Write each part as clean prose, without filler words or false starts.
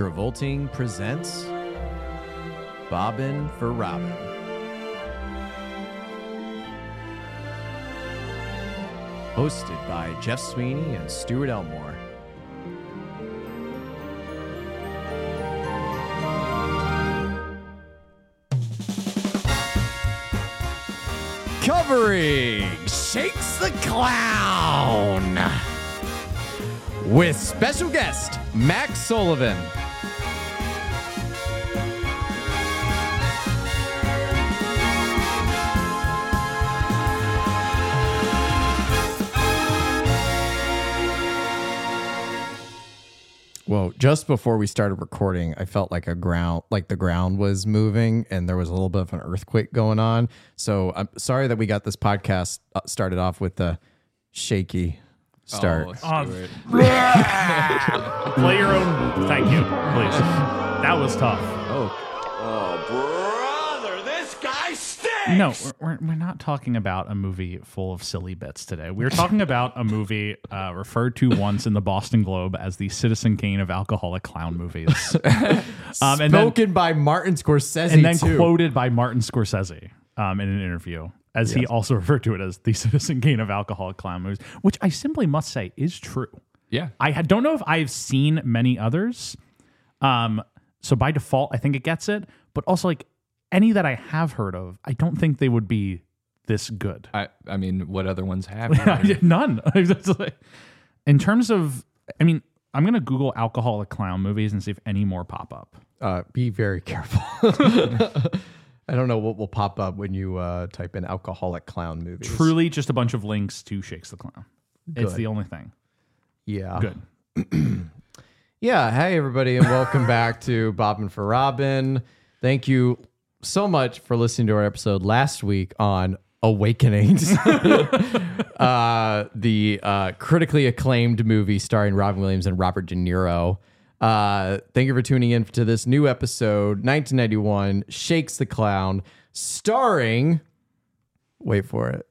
Travolting presents Bobbin for Robin. Hosted by Jeff Sweeney and Stuart Elmore. Covering Shakes the Clown with special guest Max Sullivan. Well, just before we started recording, I felt like the ground was moving and there was a little bit of an earthquake going on. So I'm sorry that we got this podcast started off with the shaky start. Play your own. Thank you, please. That was tough. Brother, this guy stinks! No, we're not talking about a movie full of silly bits today. We're talking about a movie referred to once in the Boston Globe as the Citizen Kane of alcoholic clown movies. Spoken by Martin Scorsese, and then too. quoted by Martin Scorsese in an interview, as he also referred to it as the Citizen Kane of alcoholic clown movies, which I simply must say is true. Yeah. I don't know if I've seen many others. So by default, I think it gets it. But also, like, any that I have heard of, I don't think they would be this good. I mean, what other ones have you? None. In terms of, I mean, I'm going to Google alcoholic clown movies and see if any more pop up. Be very careful. I don't know what will pop up when you type in alcoholic clown movies. Truly just a bunch of links to Shakes the Clown. It's Good. the only thing. Yeah. Good. Yeah. Hey, everybody, and welcome back to Bobbin for Robin. Thank you so much for listening to our episode last week on Awakenings, the critically acclaimed movie starring Robin Williams and Robert De Niro. Thank you for tuning in to this new episode, 1991, Shakes the Clown, starring, wait for it,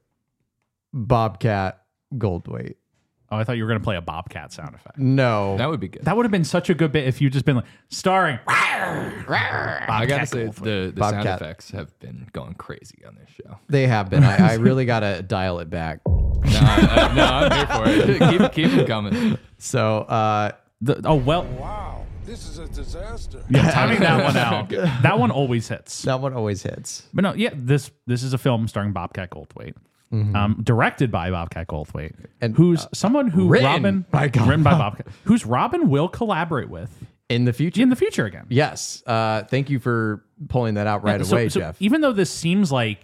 Bobcat Goldthwait. Oh, I thought you were going to play a Bobcat sound effect. No. That would be good. That would have been such a good bit if you just been like, starring. I gotta say, the sound Bobcat. effects have been going crazy on this show. They have been. I really got to dial it back. No, I'm here for it. Keep them coming. So, Wow, this is a disaster. Yeah, timing that one out. That one always hits. that one always hits. But no, yeah, this is a film starring Bobcat Goldthwait, directed by Bobcat Goldthwait, And, who's someone who written by Bobcat, who's Robin will collaborate with In the future. in the future again. Yes. Thank you for pulling that out right So- away, so Jeff. even though this seems like,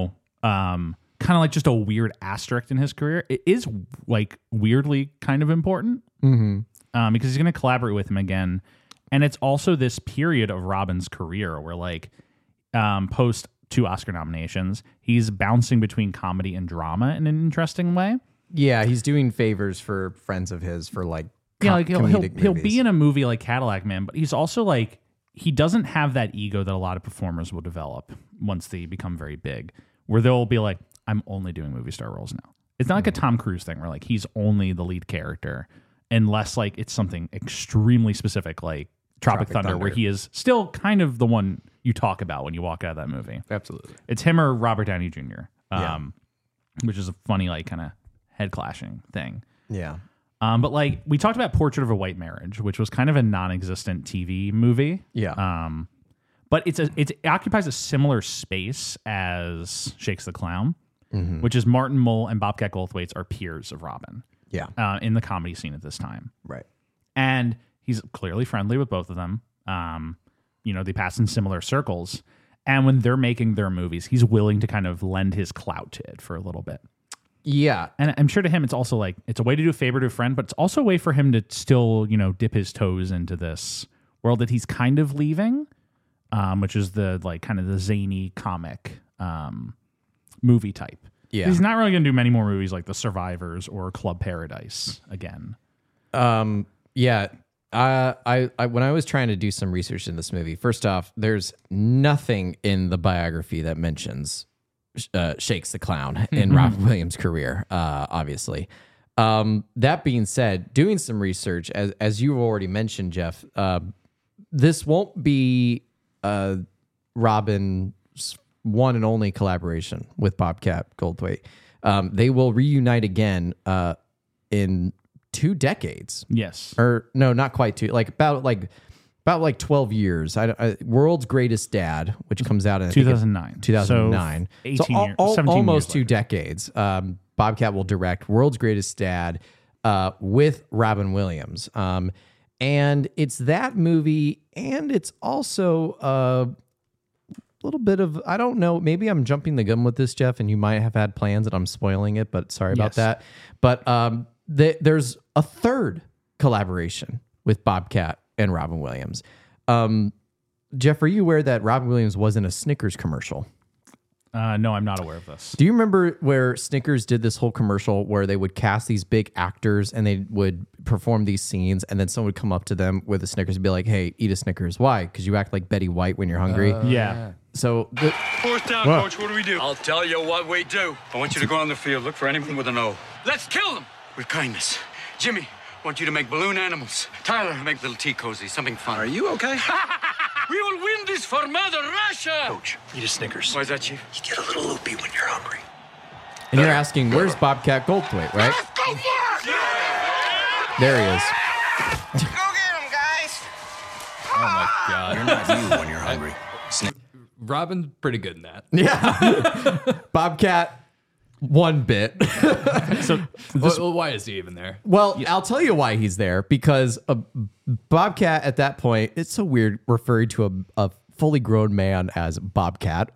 kind of like just a weird asterisk in his career, it is like weirdly kind of important because he's going to collaborate with him again. And it's also this period of Robin's career where, like, post 2 Oscar nominations, he's bouncing between comedy and drama in an interesting way. Yeah, he's doing favors for friends of his for like Yeah, like he'll comedic movies. be in a movie like Cadillac Man, but he's also like, he doesn't have that ego that a lot of performers will develop once they become very big, where they'll be like, I'm only doing movie star roles now. It's not like a Tom Cruise thing where like he's only the lead character, unless like it's something extremely specific like Tropic Thunder, where he is still kind of the one you talk about when you walk out of that movie. Absolutely. It's him or Robert Downey Jr., Yeah. which is a funny like kind of head clashing thing. Yeah. But like we talked about Portrait of a White Marriage, which was kind of a non-existent TV movie. Yeah. But it occupies a similar space as Shakes the Clown, which is Martin Mull and Bobcat Goldthwait are peers of Robin Yeah. in the comedy scene at this time. Right. And he's clearly friendly with both of them. They pass in similar circles. And when they're making their movies, he's willing to kind of lend his clout to it for a little bit. Yeah. And I'm sure to him, it's also like, it's a way to do a favor to a friend, but it's also a way for him to still, dip his toes into this world that he's kind of leaving, which is the like kind of the zany comic movie type. Yeah. He's not really going to do many more movies like The Survivors or Club Paradise again. Yeah. I when I was trying to do some research in this movie, first off, there's nothing in the biography that mentions Shakes the Clown in Robin Williams' career, obviously. That being said, doing some research, as you already mentioned, Jeff, this won't be Robin's one and only collaboration with Bobcat Goldthwait. They will reunite again in 2 decades. Yes. Or no, not quite 2. About 12 years. World's Greatest Dad, which comes out in 2009. 2009. So 18 years, 17 almost years 2 later. decades. Bobcat will direct World's Greatest Dad with Robin Williams. And it's that movie, and it's also a little bit of, I don't know, maybe I'm jumping the gun with this, Jeff, and you might have had plans and I'm spoiling it, but sorry about that. But there's a third collaboration with Bobcat and Robin Williams. Jeff, are you aware that Robin Williams was in a Snickers commercial? No, I'm not aware of this. Do you remember where Snickers did this whole commercial where they would cast these big actors and they would perform these scenes, and then someone would come up to them with a Snickers and be like, "Hey, eat a Snickers." Why? Because you act like Betty White when you're hungry. Yeah. So Fourth down, Coach. What do we do? I'll tell you what we do. I want you to go on the field, look for anything with an O. Let's kill them with kindness. Jimmy, I want you to make balloon animals. Tyler, make little tea cozy, something fun. Are you okay? We will win this for Mother Russia. Coach, eat a Snickers. Why is that, Chief? You get a little loopy when you're hungry. and you're asking, where's Bobcat Goldthwait, right? Let's go for it! There he is. Go get him, guys. Oh my god. You're not you when you're hungry. Robin's pretty good in that. Yeah. Bobcat, one bit. So Well, why is he even there? Well, I'll tell you why he's there, because Bobcat at that point, it's so weird referring to a fully grown man as Bobcat.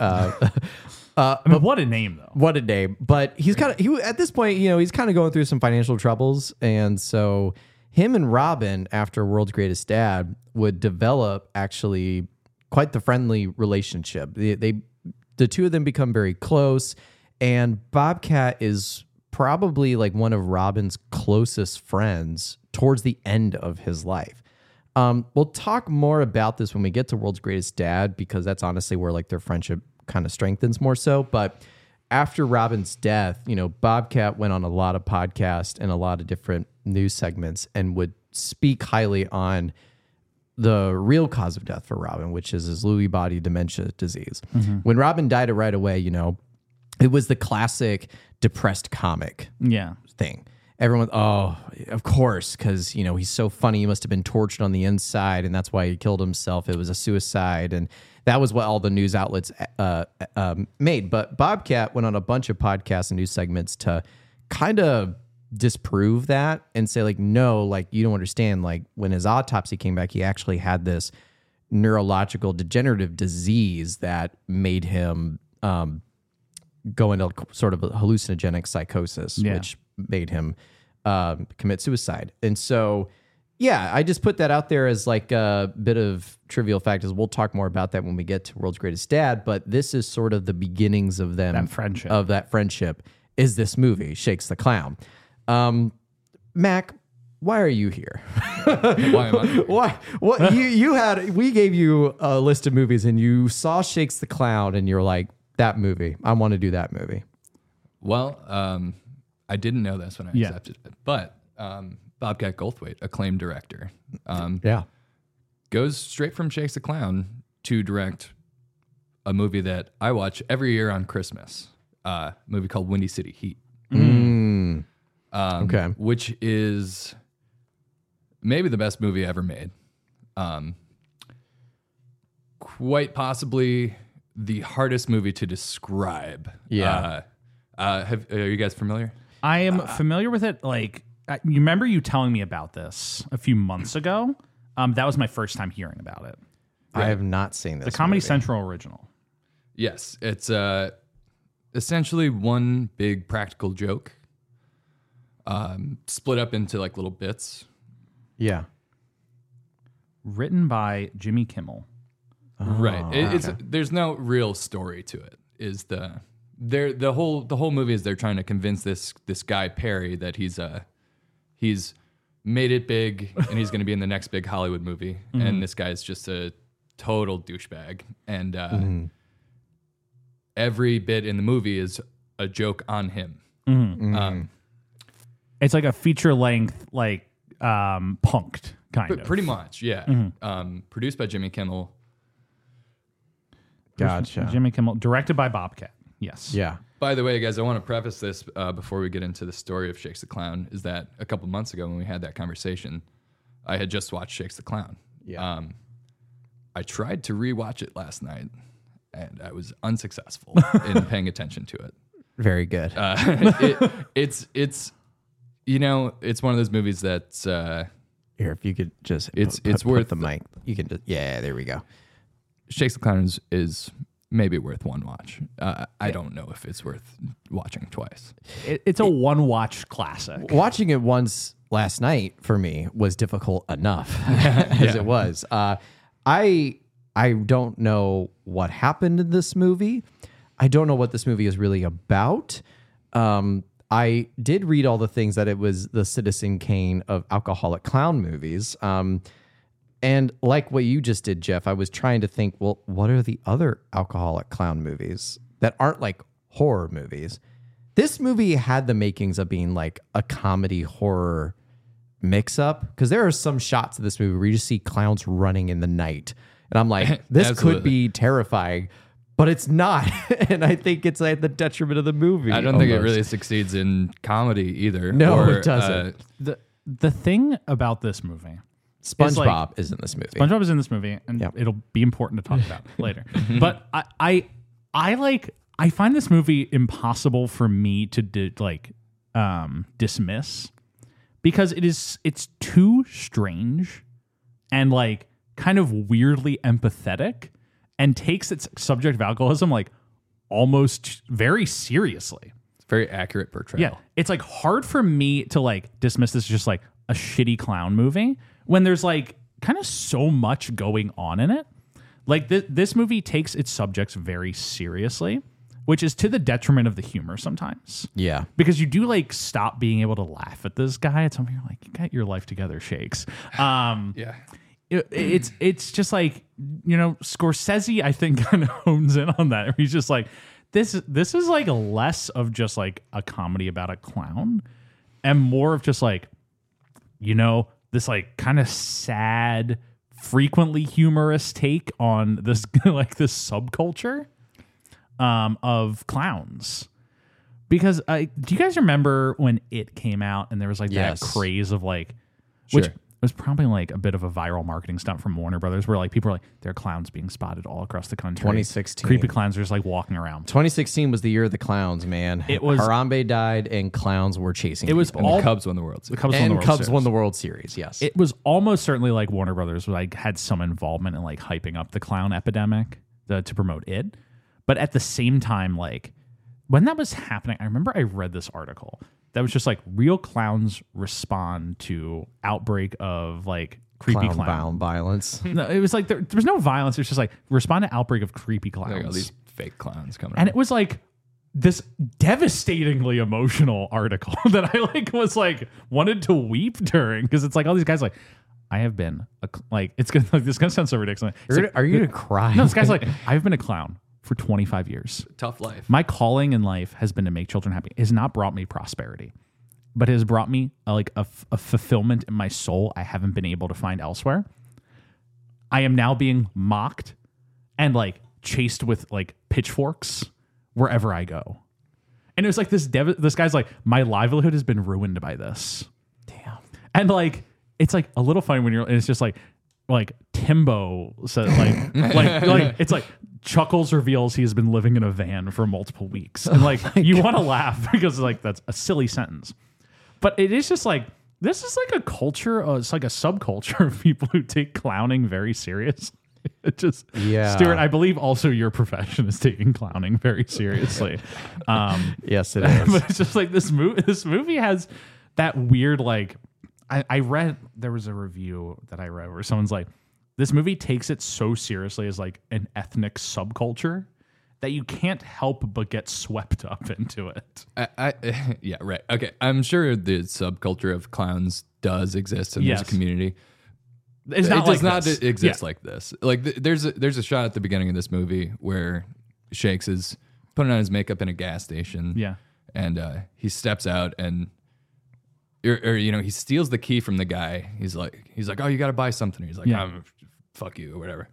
I mean, what a name, though. What a name. But he's at this point, he's kind of going through some financial troubles. And so him and Robin, after World's Greatest Dad, would develop actually quite the friendly relationship. The two of them become very close. And Bobcat is probably like one of Robin's closest friends towards the end of his life. We'll talk more about this when we get to World's Greatest Dad, because that's honestly where like their friendship kind of strengthens more so. But after Robin's death, Bobcat went on a lot of podcasts and a lot of different news segments and would speak highly on the real cause of death for Robin, which is his Lewy body dementia disease. Mm-hmm. When Robin died right away, it was the classic depressed comic thing. Everyone, oh, of course, because, he's so funny. He must have been tortured on the inside, and that's why he killed himself. It was a suicide, and that was what all the news outlets made. But Bobcat went on a bunch of podcasts and news segments to kind of disprove that and say, like, no, like, you don't understand. Like, when his autopsy came back, he actually had this neurological degenerative disease that made him go into sort of a hallucinogenic psychosis, which made him commit suicide. And so, I just put that out there as like a bit of trivial fact. As we'll talk more about that when we get to World's Greatest Dad. But this is sort of the beginnings of them, that friendship. Is this movie Shakes the Clown? Mac, why are you here? Why am I here? Why? What you had? We gave you a list of movies, and you saw Shakes the Clown, and you're like, that movie. I want to do that movie. Well, I didn't know this when I accepted it, but Bobcat Goldthwait, acclaimed director, goes straight from Shakes the Clown to direct a movie that I watch every year on Christmas, a movie called Windy City Heat. Okay. Which is maybe the best movie ever made. Quite possibly the hardest movie to describe. Yeah. Are you guys familiar? I am familiar with it. Like, you remember you telling me about this a few months ago? That was my first time hearing about it. I have not seen this. The Comedy movie. Central original. Yes. It's essentially one big practical joke, split up into like little bits. Yeah. Written by Jimmy Kimmel. Right. There's no real story to it. The whole movie is they're trying to convince this guy Perry that he's made it big and he's going to be in the next big Hollywood movie, and this guy's just a total douchebag, and every bit in the movie is a joke on him. It's like a feature length, like Punked. kind of. Pretty much, yeah. Produced by Jimmy Kimmel. Gotcha. Jimmy Kimmel, directed by Bobcat. Yes. Yeah. By the way, guys, I want to preface this before we get into the story of Shakes the Clown, is that a couple months ago when we had that conversation, I had just watched Shakes the Clown. Yeah. I tried to rewatch it last night, and I was unsuccessful in paying attention to it. Very good. It's it's one of those movies that's Here, if you could just it's worth the mic. You can just there we go. Shakes the Clown is maybe worth one watch. I don't know if it's worth watching twice. It's a one-watch classic. Watching it once last night for me was difficult enough as it was. I don't know what happened in this movie. I don't know what this movie is really about. I did read all the things that it was the Citizen Kane of alcoholic clown movies. And like what you just did, Jeff, I was trying to think, well, what are the other alcoholic clown movies that aren't like horror movies? This movie had the makings of being like a comedy horror mix-up, because there are some shots of this movie where you just see clowns running in the night. And I'm like, this could be terrifying, but it's not. And I think it's at the detriment of the movie. I don't think it really succeeds in comedy either. No, it doesn't. The thing about this movie... SpongeBob is in this movie. SpongeBob is in this movie, and it'll be important to talk about later. But I find this movie impossible for me to dismiss, because it's too strange and like kind of weirdly empathetic, and takes its subject of alcoholism like almost very seriously. It's very accurate portrayal. Yeah, it's like hard for me to like dismiss this as just like a shitty clown movie, when there's like kind of so much going on in it. Like this movie takes its subjects very seriously, which is to the detriment of the humor sometimes. Yeah. Because you do like stop being able to laugh at this guy. At some point you're like, you got your life together, Shakes. Yeah. It's just like, Scorsese, I think, kind of hones in on that. He's just like, this is like less of just like a comedy about a clown and more of just like, this like kind of sad, frequently humorous take on this like this subculture of clowns. Because do you guys remember when It came out and there was like that craze of like, which was probably like a bit of a viral marketing stunt from Warner Brothers, where like people were like, there are clowns being spotted all across the country. 2016. Creepy clowns are just like walking around. 2016 was the year of the clowns, man. It was Harambe died and clowns were chasing it was people. all, the Cubs won the World Series. Cubs won the World Series, yes. It was almost certainly like Warner Brothers like had some involvement in like hyping up the clown epidemic to promote it. But at the same time, like when that was happening, I remember I read this article that was just like real clowns respond to outbreak of like creepy clown violence. No, it was like there was no violence. It was just like respond to outbreak of creepy clowns. Like all these fake clowns coming and it was like this devastatingly emotional article that I like was like wanted to weep during, because it's like all these guys like, I have been it's gonna like, this gonna sound so ridiculous. Are you gonna cry? No, this guy's like, I've been a clown for 25 years. Tough life. My calling in life has been to make children happy. It has not brought me prosperity, but it has brought me a fulfillment in my soul I haven't been able to find elsewhere. I am now being mocked and like chased with like pitchforks wherever I go. And it was like this guy's like, my livelihood has been ruined by this. Damn. And like, it's like a little funny when it's just like Timbo said like it's like Chuckles reveals he has been living in a van for multiple weeks. And like you want to laugh because like that's a silly sentence. But it is just like, this is like a culture, it's like a subculture of people who take clowning very serious. It just, Stuart, I believe also your profession is taking clowning very seriously. Yes, it is. But it's just like this movie has that weird, like, I read, there was a review that I read where someone's like, this movie takes it so seriously as like an ethnic subculture that you can't help but get swept up into it. Yeah, right. Okay, I'm sure the subculture of clowns does exist and there's a community. It does not exist like this. Like there's a shot at the beginning of this movie where Shakes is putting on his makeup in a gas station. Yeah, and he steps out and or he steals the key from the guy. He's like, oh, you got to buy something. He's like, fuck you or whatever.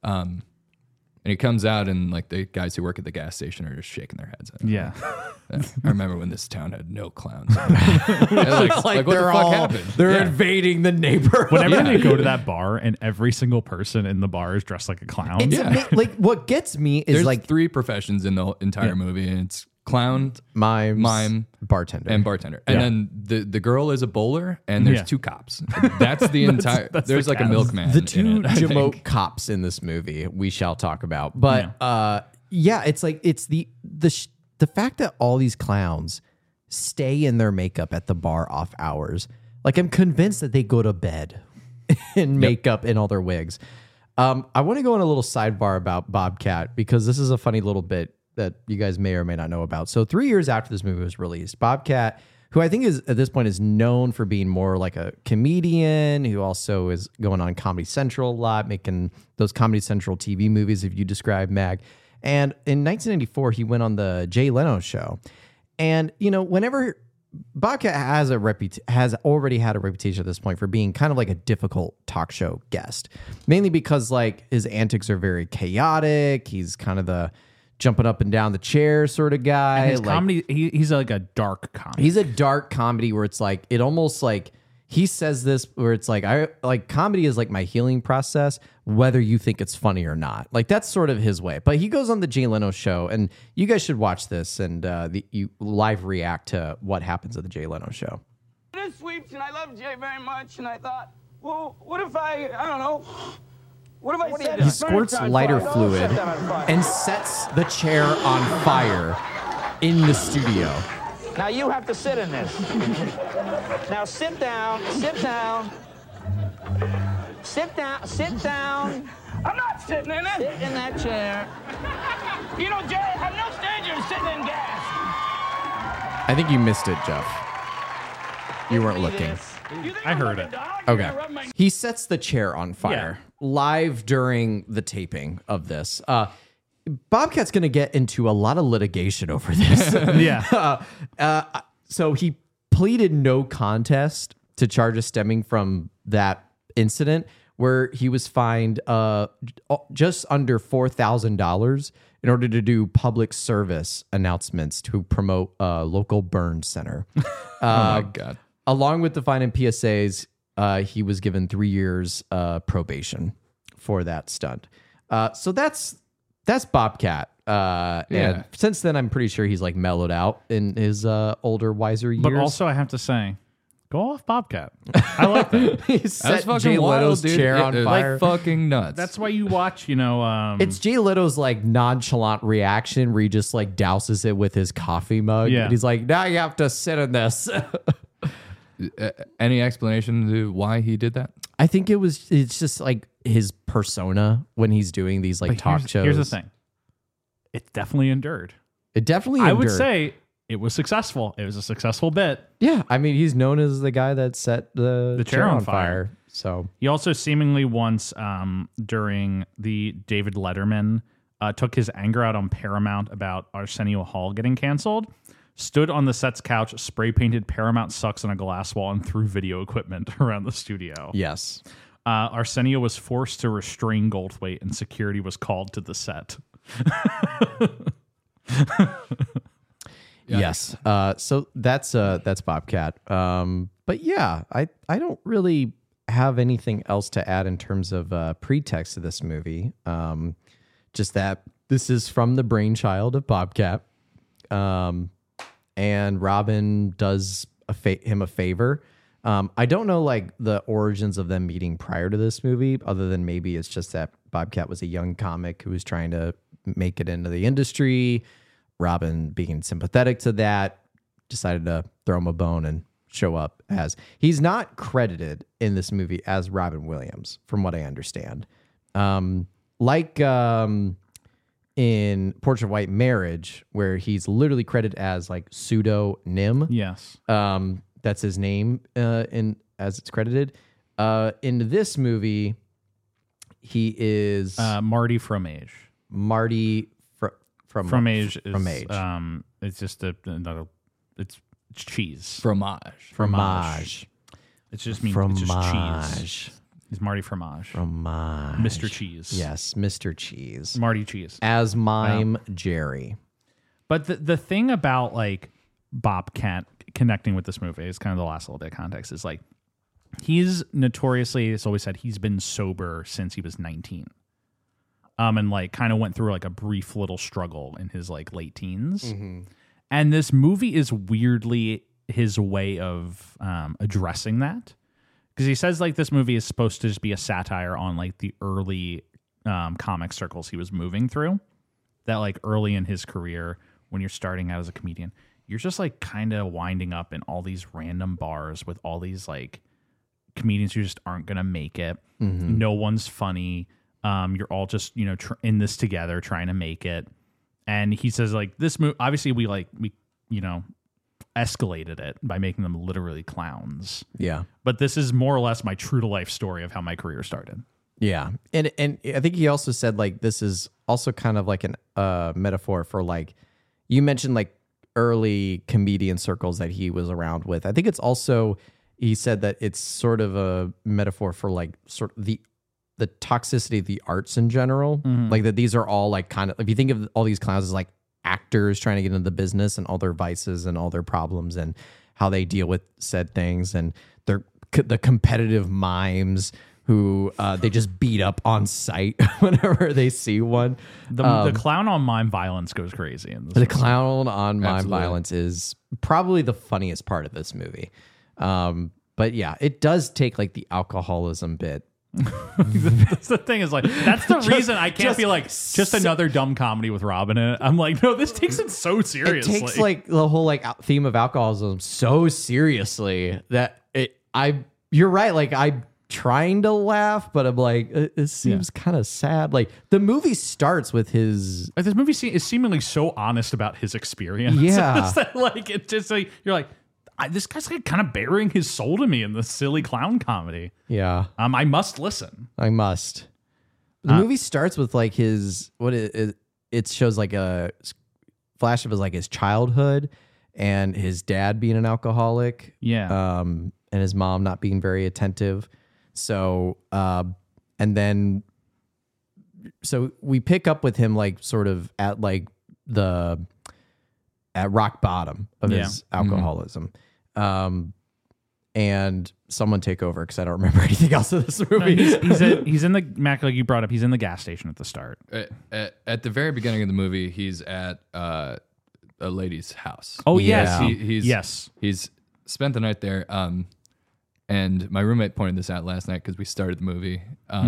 And he comes out and like the guys who work at the gas station are just shaking their heads. Yeah. I remember when this town had no clowns. like what the fuck happened? They're invading the neighborhood. Whenever they go to that bar and every single person in the bar is dressed like a clown. Like what gets me is There's like 3 professions in the entire movie, and it's clown, mime, bartender, and bartender. And then the girl is a bowler, and there's 2 cops. That's the entire. There's like a milkman. The 2 in it, Jamoke cops in this movie we shall talk about. But it's like it's the fact that all these clowns stay in their makeup at the bar off hours. Like I'm convinced that they go to bed in makeup and all their wigs. I want to go on a little sidebar about Bobcat because this is a funny little bit that you guys may or may not know about. So 3 years after this movie was released, Bobcat, who I think is at this point is known for being more like a comedian, who also is going on Comedy Central a lot, making those Comedy Central TV movies, if you describe Mag. And in 1994, he went on the Jay Leno show. And, whenever Bobcat has already had a reputation at this point for being kind of like a difficult talk show guest, mainly because like his antics are very chaotic. He's kind of the jumping up and down the chair sort of guy. And his comedy, he's like a dark comedy. He's a dark comedy where it's like, it almost like, he says this where it's like, I like comedy is like my healing process, whether you think it's funny or not. Like that's sort of his way. But he goes on the Jay Leno show, and you guys should watch this and you live react to what happens at the Jay Leno show. This sweeps, and I love Jay very much, and I thought, well, what if I don't know. What if I said he squirts lighter fluid and sets the chair on fire in the studio. Now you have to sit in this. Now sit down, sit down. Sit down, sit down. I'm not sitting in it. Sit in that chair. You know, Jay, I'm no stranger to sitting in gas. I think you missed it, Jeff. You weren't looking. I heard it. Okay. He sets the chair on fire live during the taping of this. Bobcat's going to get into a lot of litigation over this. So he pleaded no contest to charges stemming from that incident, where he was fined just under $4,000 in order to do public service announcements to promote a local burn center. Oh my God. Along with the fine and PSAs, he was given 3 years probation for that stunt. So that's Bobcat. And since then, I'm pretty sure he's like mellowed out in his older, wiser years. But also, I have to say, go off Bobcat. I like that. He set Jay Leto's chair on fire. Like fucking nuts. That's why you watch, it's Jay Leto's like nonchalant reaction where he just like douses it with his coffee mug. Yeah. And he's like, now you have to sit in this. Any explanation to why he did that? I think it's just like his persona when he's doing these like talk shows. Here's the thing. It definitely endured. It definitely I endured. would say it was successful. It was a successful bit. Yeah. I mean, he's known as the guy that set the chair on fire. So he also seemingly once during the David Letterman took his anger out on Paramount about Arsenio Hall getting canceled. Stood on the set's couch, spray painted Paramount sucks on a glass wall, and threw video equipment around the studio. Yes. Arsenio was forced to restrain Goldthwait, and security was called to the set. Yes. So that's Bobcat. But yeah, I don't really have anything else to add in terms of pretext to this movie. Just that this is from the brainchild of Bobcat. And Robin does him a favor. I don't know like the origins of them meeting prior to this movie, other than maybe it's just that Bobcat was a young comic who was trying to make it into the industry. Robin, being sympathetic to that, decided to throw him a bone and show up as. He's not credited in this movie as Robin Williams, from what I understand. In Portrait of White Marriage, where he's literally credited as like pseudo Nim. Yes. That's his name as it's credited. In this movie, he is Marty Fromage. Marty Fromage is Fromage. It's just another. It's It's cheese. Fromage. It's just cheese. He's Marty Fromage. Fromage. Mr. Cheese. Yes, Mr. Cheese. Marty Cheese. As mime Jerry. But the thing about like Bobcat connecting with this movie is kind of the last little bit of context is like he's notoriously, it's always said he's been sober since he was 19. And like kind of went through like a brief little struggle in his like late teens. Mm-hmm. And this movie is weirdly his way of addressing that. Because he says like this movie is supposed to just be a satire on like the early comic circles he was moving through. That like early in his career, when you're starting out as a comedian, you're just like kind of winding up in all these random bars with all these like comedians who just aren't going to make it. Mm-hmm. No one's funny. You're all just, you know, in this together trying to make it. And he says like this movie, obviously we you know, escalated it by making them literally clowns. Yeah. But this is more or less my true to life story of how my career started. Yeah. And I think he also said like this is also kind of like an metaphor for like you mentioned like early comedian circles that he was around with. I think it's also he said that it's sort of a metaphor for like sort of the toxicity of the arts in general. Mm-hmm. Like that these are all like kind of if you think of all these clowns as like actors trying to get into the business and all their vices and all their problems and how they deal with said things and the competitive mimes who they just beat up on sight whenever they see one. The clown on mime violence goes crazy. In this the clown on mime violence is probably the funniest part of this movie. But yeah, it does take like the alcoholism bit. That's the thing is like that's the reason I can't be like just another dumb comedy with Robin in it. I'm like, no, this takes it so seriously. It takes like the whole like theme of alcoholism so seriously that you're right. Like I'm trying to laugh, but I'm like, it seems kind of sad. Like the movie starts with his. Like, this movie is seemingly so honest about his experience. Yeah, that, like it's just like you're like. This guy's like kind of bearing his soul to me in this silly clown comedy. Yeah. I must listen. I must. The movie starts with like it shows like a flash of his childhood and his dad being an alcoholic. Yeah. And his mom not being very attentive. So, so we pick up with him like sort of at like at rock bottom of his alcoholism. Mm-hmm. And someone take over because I don't remember anything else of this movie. He's in the Mac, like you brought up. He's in the gas station at the start. At the very beginning of the movie, he's at a lady's house. Oh yes, he's spent the night there. And my roommate pointed this out last night because we started the movie.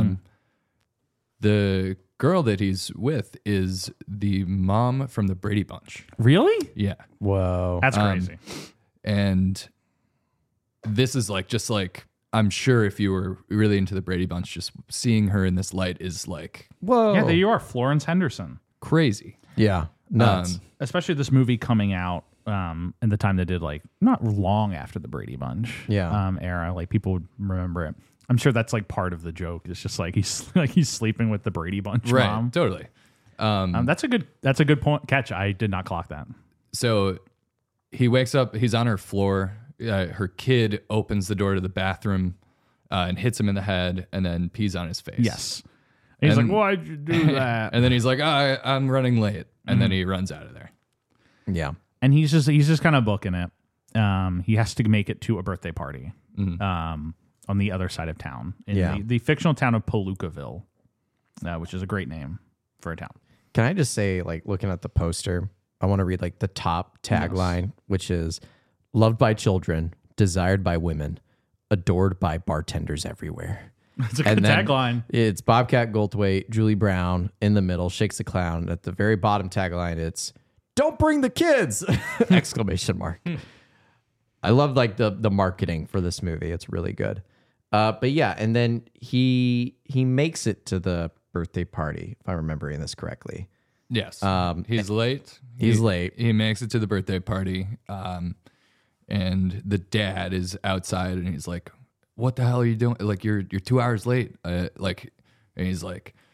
The girl that he's with is the mom from the Brady Bunch. Really? Yeah. Whoa, that's crazy. And this is like, just like, I'm sure if you were really into the Brady Bunch, just seeing her in this light is like, whoa. Yeah, there you are, Florence Henderson. Crazy. Yeah, nuts. Especially this movie coming out in the time they did, like, not long after the Brady Bunch era. Like, people would remember it. I'm sure that's like part of the joke. It's just like he's sleeping with the Brady Bunch mom. Totally. That's a good point. Catch. I did not clock that. So he wakes up, he's on her floor. Her kid opens the door to the bathroom and hits him in the head and then pees on his face. Yes. And he's like, why'd you do that? And then he's like, I'm running late. And then he runs out of there. Yeah. And he's just kind of booking it. He has to make it to a birthday party on the other side of town in the fictional town of Palookaville, which is a great name for a town. Can I just say, like, looking at the poster, I want to read like the top tagline, which is loved by children, desired by women, adored by bartenders everywhere. That's a good tagline. It's Bobcat Goldthwait, Julie Brown in the middle, Shakes the Clown. At the very bottom tagline, it's "Don't bring the kids!" exclamation mark. I love like the marketing for this movie. It's really good. But yeah, and then he makes it to the birthday party, if I'm remembering this correctly. Yes. He's late. He's late. He makes it to the birthday party. And the dad is outside and he's like, what the hell are you doing? Like, you're 2 hours late. And he's like,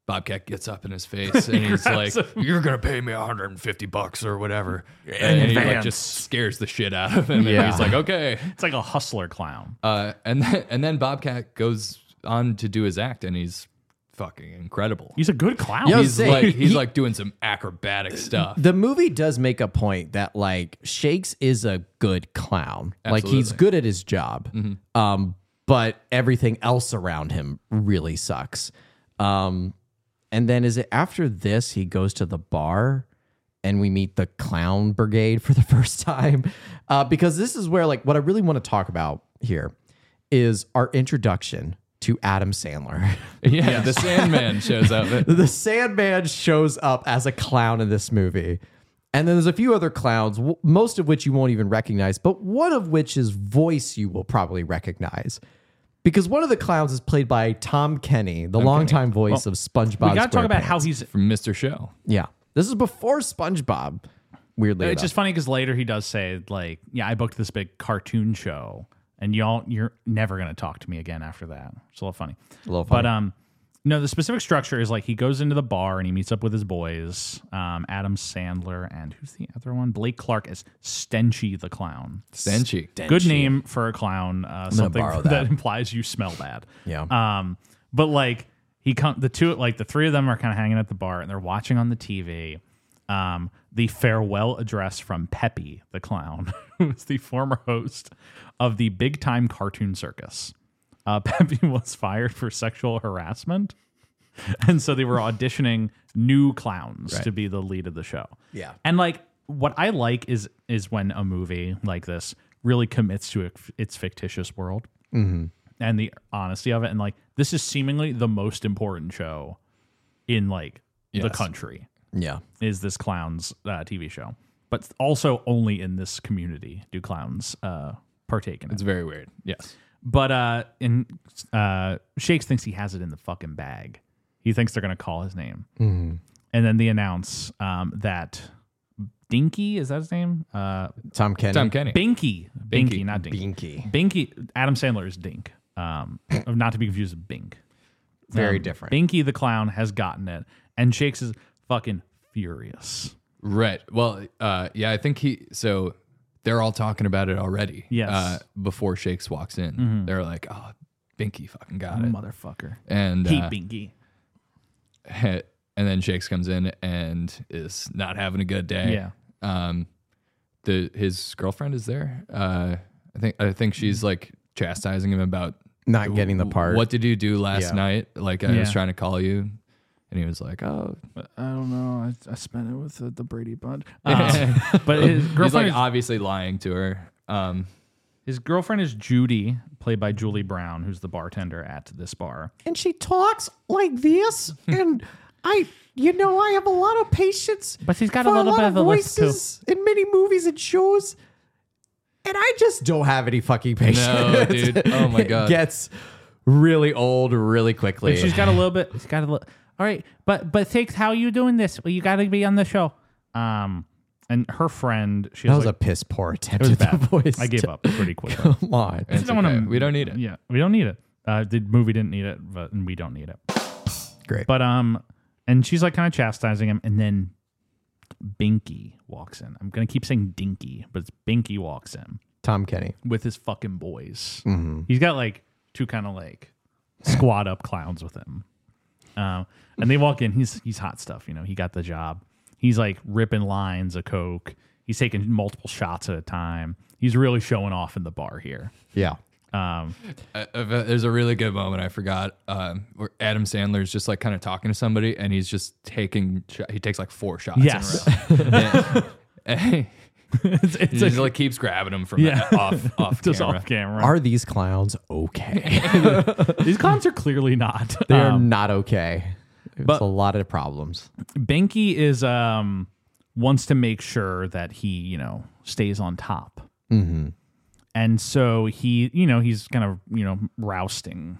Bobcat gets up in his face and he's like, "You're gonna pay me $150 or whatever," and he like just scares the shit out of him. And he's like, "Okay." It's like a hustler clown. And then Bobcat goes on to do his act, and he's fucking incredible. He's a good clown. Yo, He's like doing some acrobatic stuff. The movie does make a point that like Shakes is a good clown. Like he's Absolutely. good at his job. But everything else around him really sucks. And then is it after this he goes to the bar and we meet the clown brigade for the first time? Because this is where like what I really want to talk about here is our introduction to Adam Sandler. Yeah, the Sandman shows up. The Sandman shows up as a clown in this movie. And then there's a few other clowns, most of which you won't even recognize, but one of which's voice you will probably recognize. Because one of the clowns is played by Tom Kenny, the longtime voice of SpongeBob. We got to talk about SquarePants. how he's. From Mr. Show. Yeah. This is before SpongeBob, weirdly It's enough. just funny because later he does say, like, yeah, I booked this big cartoon show, and you're never going to talk to me again after that. It's a little funny. A little funny. But no, the specific structure is like he goes into the bar and he meets up with his boys, Adam Sandler, and who's the other one? Blake Clark as Stenchy the clown. Stenchy. Good name for a clown. Something borrow that. that. Implies you smell bad. Yeah. But like the three of them are kind of hanging at the bar and they're watching on the TV the farewell address from Peppy the clown, who is the former host of the Big Time Cartoon Circus. Peppy was fired for sexual harassment, and so they were auditioning new clowns to be the lead of the show. Yeah. And like what I like is when a movie like this really commits to its fictitious world and the honesty of it. And like this is seemingly the most important show in like the country. Yeah. Is this clown's TV show, but also only in this community do clowns partake in it. It's very weird. Yes. But Shakes thinks he has it in the fucking bag. He thinks they're going to call his name. And then they announce that Dinky, is that his name? Tom Kenny. Binky, not Dinky. Binky. Binky, Adam Sandler is Dink. Not to be confused with Bink. Very different. Binky the clown has gotten it, and Shakes is fucking furious. Right. Well, yeah, I think so they're all talking about it already. Yes. Before Shakes walks in. They're like, "Oh, Binky fucking got it. Motherfucker." And Hate Binky. and then Shakes comes in and is not having a good day. Yeah. His girlfriend is there. I think she's like chastising him about Not getting the part. What did you do last night? Like I was Yeah. trying to call you, and he was like, "Oh, I don't know. I spent it with the Brady Bunch." But his he's girlfriend, like obviously lying to her." his girlfriend is Judy, played by Julie Brown, who's the bartender at this bar. And she talks like this, and I have a lot of patience. But she's got for a little lot bit of a lisp, too. voices in many movies and shows, and I just don't have any fucking patience. No, dude. Oh my It god. gets really old really quickly. But she's got a little bit. She's got a little. All right, but Six, how are you doing this? Well, you got to be on the show. And her friend, she that has was like, a piss poor attempt it was at the bad. voice. I gave up pretty quickly. Come on. It's don't wanna- okay. We don't need it. Yeah, we don't need it. The movie didn't need it, and we don't need it. Great. But and she's like kind of chastising him, and then Binky walks in. I'm gonna keep saying Dinky, but it's Binky walks in Tom Kenny. with his fucking boys. He's got like two kind of like squad up clowns with him, and they walk in. He's hot stuff, He got the job. He's like ripping lines of coke. He's taking multiple shots at a time. He's really showing off in the bar here. Yeah. There's a really good moment I forgot where Adam Sandler's just like kind of talking to somebody, and he's just taking. He takes like 4 shots. Yes. In a row. And It's he just like keeps grabbing him from off just camera. off camera. Are these clowns okay? These clowns are clearly not. They are not okay. There's but- a lot of problems. Binky is wants to make sure that he stays on top, and so he's kind of rousting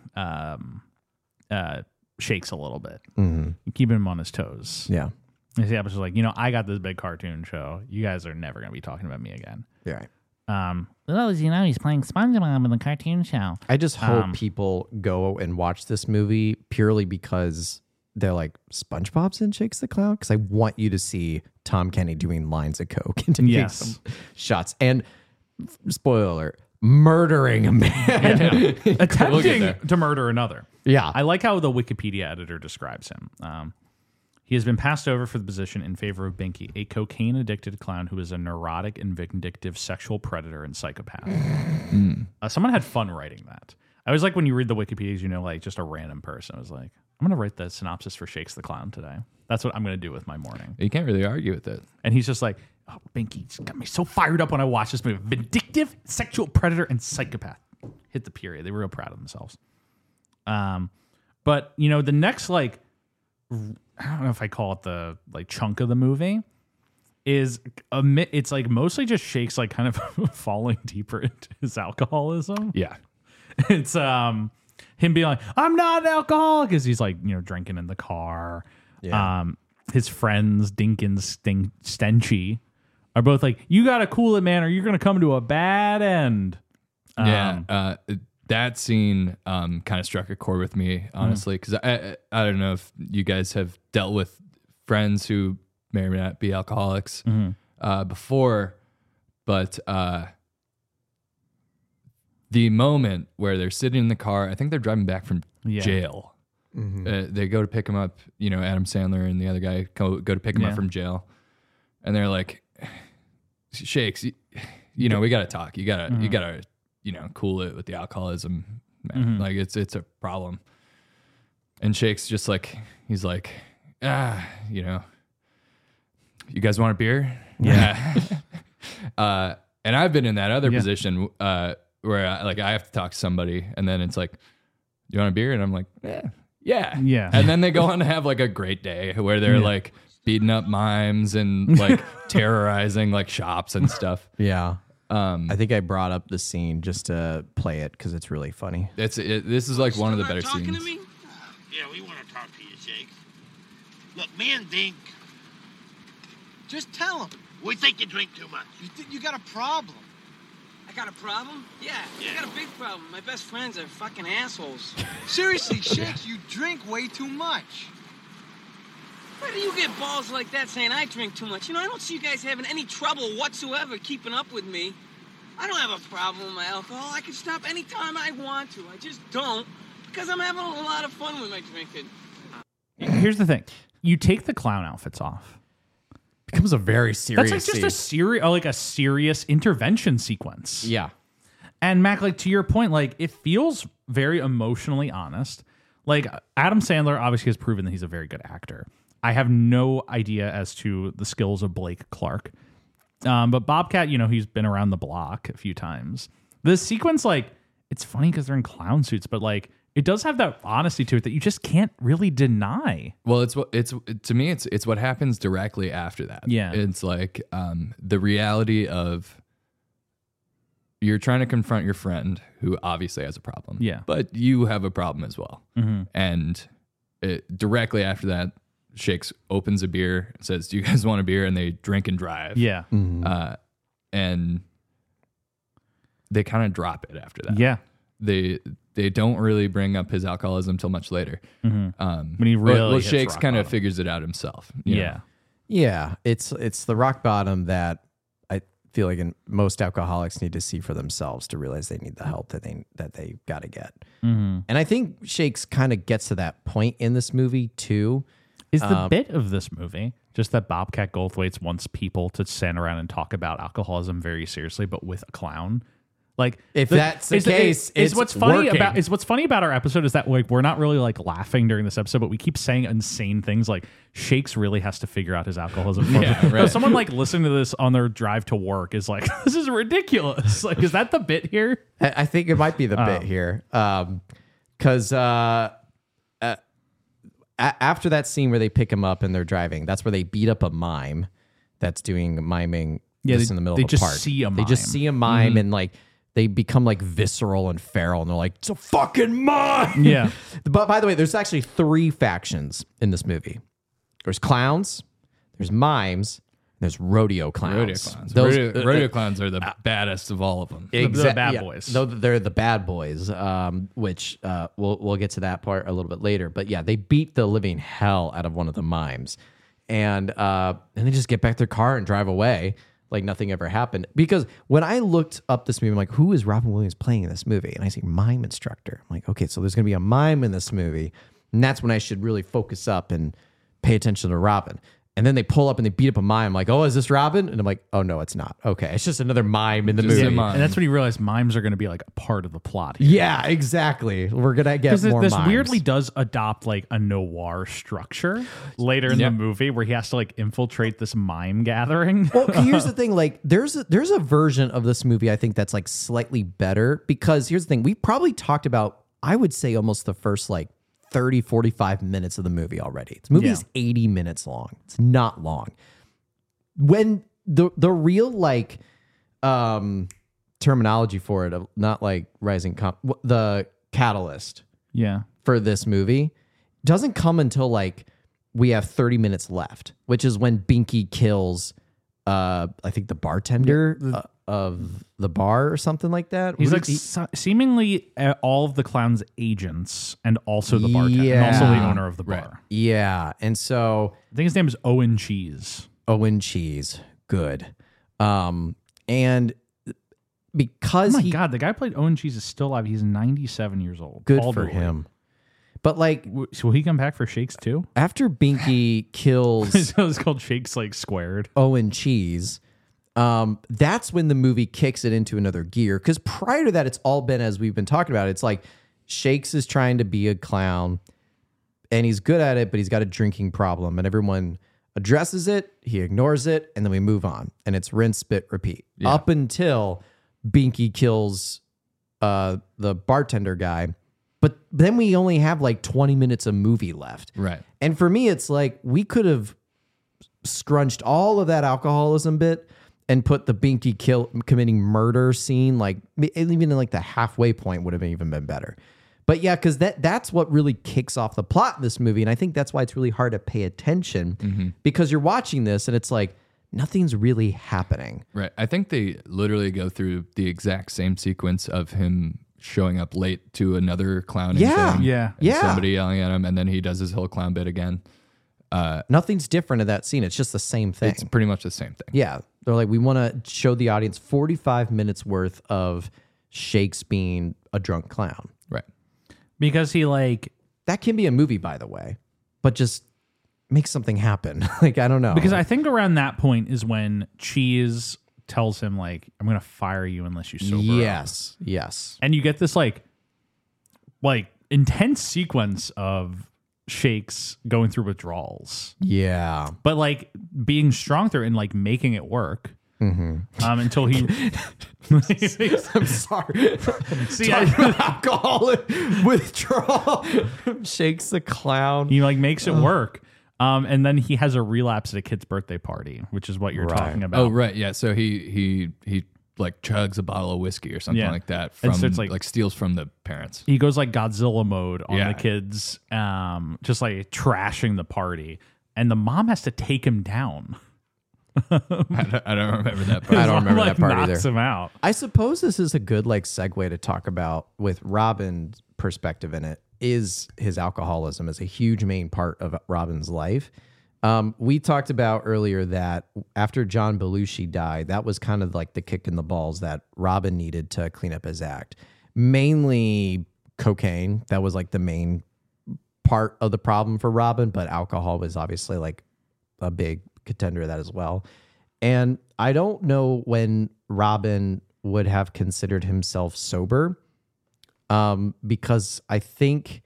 Shakes a little bit, keeping him on his toes. Yeah. And the episode's like, I got this big cartoon show. You guys are never gonna be talking about me again. Yeah. Well, he's playing SpongeBob in the cartoon show. I just hope people go and watch this movie purely because they're like, SpongeBob's in Shakes the Clown? Because I want you to see Tom Kenny doing lines of coke and taking some shots. And spoiler alert, murdering a man. Attempting to murder another. Yeah. I like how the Wikipedia editor describes him. He has been passed over for the position in favor of Binky, a cocaine-addicted clown who is a neurotic and vindictive sexual predator and psychopath. Someone had fun writing that. I was like, when you read the Wikipedias, you know, like just a random person. I was like, I'm going to write the synopsis for Shakes the Clown today. That's what I'm going to do with my morning. You can't really argue with it. And he's just like, oh, Binky's got me so fired up when I watch this movie. Vindictive, sexual predator, and psychopath. Hit the period. They were real proud of themselves. But, you know, the next, like, I don't know if I call it the, like, chunk of the movie is, it's, like, mostly just Shakes, like, kind of falling deeper into his alcoholism. Yeah. It's him being like, I'm not an alcoholic, because he's like, you know, drinking in the car. Yeah. His friends, Dinkins, Stenchy, are both like, you got to cool it, man, or you're going to come to a bad end. That scene kind of struck a chord with me, honestly, because I don't know if you guys have dealt with friends who may or may not be alcoholics before, but the moment where they're sitting in the car, I think they're driving back from jail. They go to pick him up, you know, Adam Sandler and the other guy go to pick him up from jail. And they're like, Shakes, you know, we got to talk. You got to, you know, cool it with the alcoholism, man. Like it's a problem. And Shakes just like, he's like, you know, you guys want a beer? Yeah. And I've been in that other position, where I have to talk to somebody, and then it's like, "Do you want a beer?" And I'm like, yeah. And then they go on to have like a great day where they're like beating up mimes and like terrorizing like shops and stuff. Yeah. I think I brought up the scene just to play it because it's really funny. This is like one of the better talking scenes. To me? Yeah, we want to talk to you, Jake. Look, me and Dink. Just tell him. We think you drink too much. You got a problem. I got a problem? Yeah, I got a big problem. My best friends are fucking assholes. Seriously, Shakes, you drink way too much. Where do you get balls like that saying I drink too much? You know, I don't see you guys having any trouble whatsoever keeping up with me. I don't have a problem with my alcohol. I can stop anytime I want to. I just don't because I'm having a lot of fun with my drinking. Here's the thing. You take the clown outfits off. Becomes a very serious That's like just a serious intervention sequence. Yeah. And Mac, like to your point, like it feels very emotionally honest. Like Adam Sandler obviously has proven that he's a very good actor. I have no idea as to the skills of Blake Clark. But Bobcat, you know, he's been around the block a few times. The sequence, like, it's funny because they're in clown suits, but like it does have that honesty to it that you just can't really deny. Well, to me, it's what happens directly after that. Yeah. It's like the reality of you're trying to confront your friend who obviously has a problem. Yeah. But you have a problem as well. And directly after that, Shakes opens a beer, says, "Do you guys want a beer?" And they drink and drive. Yeah. And they kind of drop it after that. Yeah. They don't really bring up his alcoholism till much later. When he really hits Shakes rock kind of bottom. figures it out himself. you know? Yeah. It's the rock bottom that I feel like most alcoholics need to see for themselves to realize they need the help that they got to get. And I think Shakes kind of gets to that point in this movie too. Is the bit of this movie just that Bobcat Goldthwait wants people to stand around and talk about alcoholism very seriously, but with a clown? Like, if that's the case, it's what's funny working. about our episode is that like we're not really like laughing during this episode, but we keep saying insane things. Like Shakes really has to figure out his alcoholism. So someone like listening to this on their drive to work is like, this is ridiculous. Like, is that the bit here? I think it might be the bit here, because after that scene where they pick him up and they're driving, that's where they beat up a mime that's doing miming. Yeah, in the middle they of a just park. see a They just mime. see a mime and like they become like visceral and feral, and they're like, "It's a fucking mime." Yeah. But by the way, there's actually 3 factions in this movie. There's clowns, there's mimes, and There's rodeo clowns. Rodeo clowns. Those, rodeo clowns are the baddest of all of them. The bad boys. They're the bad boys, which we'll get to that part a little bit later. But yeah, they beat the living hell out of one of the mimes, and they just get back their car and drive away like nothing ever happened. Because when I looked up this movie, I'm like, who is Robin Williams playing in this movie? And I see mime instructor. I'm like, okay, so there's going to be a mime in this movie, and that's when I should really focus up and pay attention to Robin. And then they pull up and they beat up a mime. I'm like, oh, is this Robin? And I'm like, oh, no, it's not. Okay, it's just another mime in the movie. And that's when you realize mimes are going to be like a part of the plot here. Yeah, exactly. We're going to get more this mimes. Weirdly does adopt like a noir structure later in the movie where he has to like infiltrate this mime gathering. Well, here's the thing. Like, there's a version of this movie I think that's like slightly better, because here's the thing. We probably talked about, I would say, almost the first like 30, 45 minutes of the movie already. This movie is 80 minutes long. It's not long. When the real like terminology for it, not like the catalyst for this movie doesn't come until like we have 30 minutes left, which is when Binky kills I think the bartender of the bar or something like that. He's like seemingly all of the clown's agents and also the bartender and also the owner of the bar. Right. Yeah. And so I think his name is Owen Cheese. Owen Cheese. Good. And because God, the guy who played Owen Cheese is still alive. He's 97 years old. Good for him. But like, so will he come back for Shakes too? After Binky kills, so it's called Shakes like squared. Owen Cheese. That's when the movie kicks it into another gear. Because prior to that, it's all been, as we've been talking about, it's like Shakes is trying to be a clown, and he's good at it, but he's got a drinking problem, and everyone addresses it, he ignores it, and then we move on, and it's rinse, spit, repeat up until Binky kills the bartender guy. But then we only have like 20 minutes of movie left. Right. And for me, it's like we could have scrunched all of that alcoholism bit and put the Binky committing murder scene, like even in like the halfway point would have even been better. But yeah, because that's what really kicks off the plot in this movie. And I think that's why it's really hard to pay attention, because you're watching this and it's like nothing's really happening. Right. I think they literally go through the exact same sequence of him showing up late to another clowning thing. And somebody yelling at him, and then he does his whole clown bit again. Nothing's different in that scene. It's just the same thing. It's pretty much the same thing. Yeah. They're like, we want to show the audience 45 minutes worth of Shakes being a drunk clown. Right. Because he like... That can be a movie, by the way, but just make something happen. Like, I don't know. Because I think around that point is when Cheese tells him like, I'm going to fire you unless you sober up. Yes. And you get this like intense sequence of Shakes going through withdrawals. Yeah. But like being strong through and like making it work. Until he I'm sorry. See, alcohol withdrawal. Shakes the clown. He like makes it work. And then he has a relapse at a kid's birthday party, which is what you're talking about. Oh, right. Yeah. So he like chugs a bottle of whiskey or something like that from like steals from the parents. He goes like Godzilla mode on the kids, just like trashing the party. And the mom has to take him down. I don't remember that part. I don't remember that part knocks either. him out. I suppose this is a good like segue to talk about with Robin's perspective in it. Is his alcoholism is a huge main part of Robin's life. We talked about earlier that after John Belushi died, that was kind of like the kick in the balls that Robin needed to clean up his act. Mainly cocaine. That was like the main part of the problem for Robin, but alcohol was obviously like a big contender of that as well. And I don't know when Robin would have considered himself sober. Because I think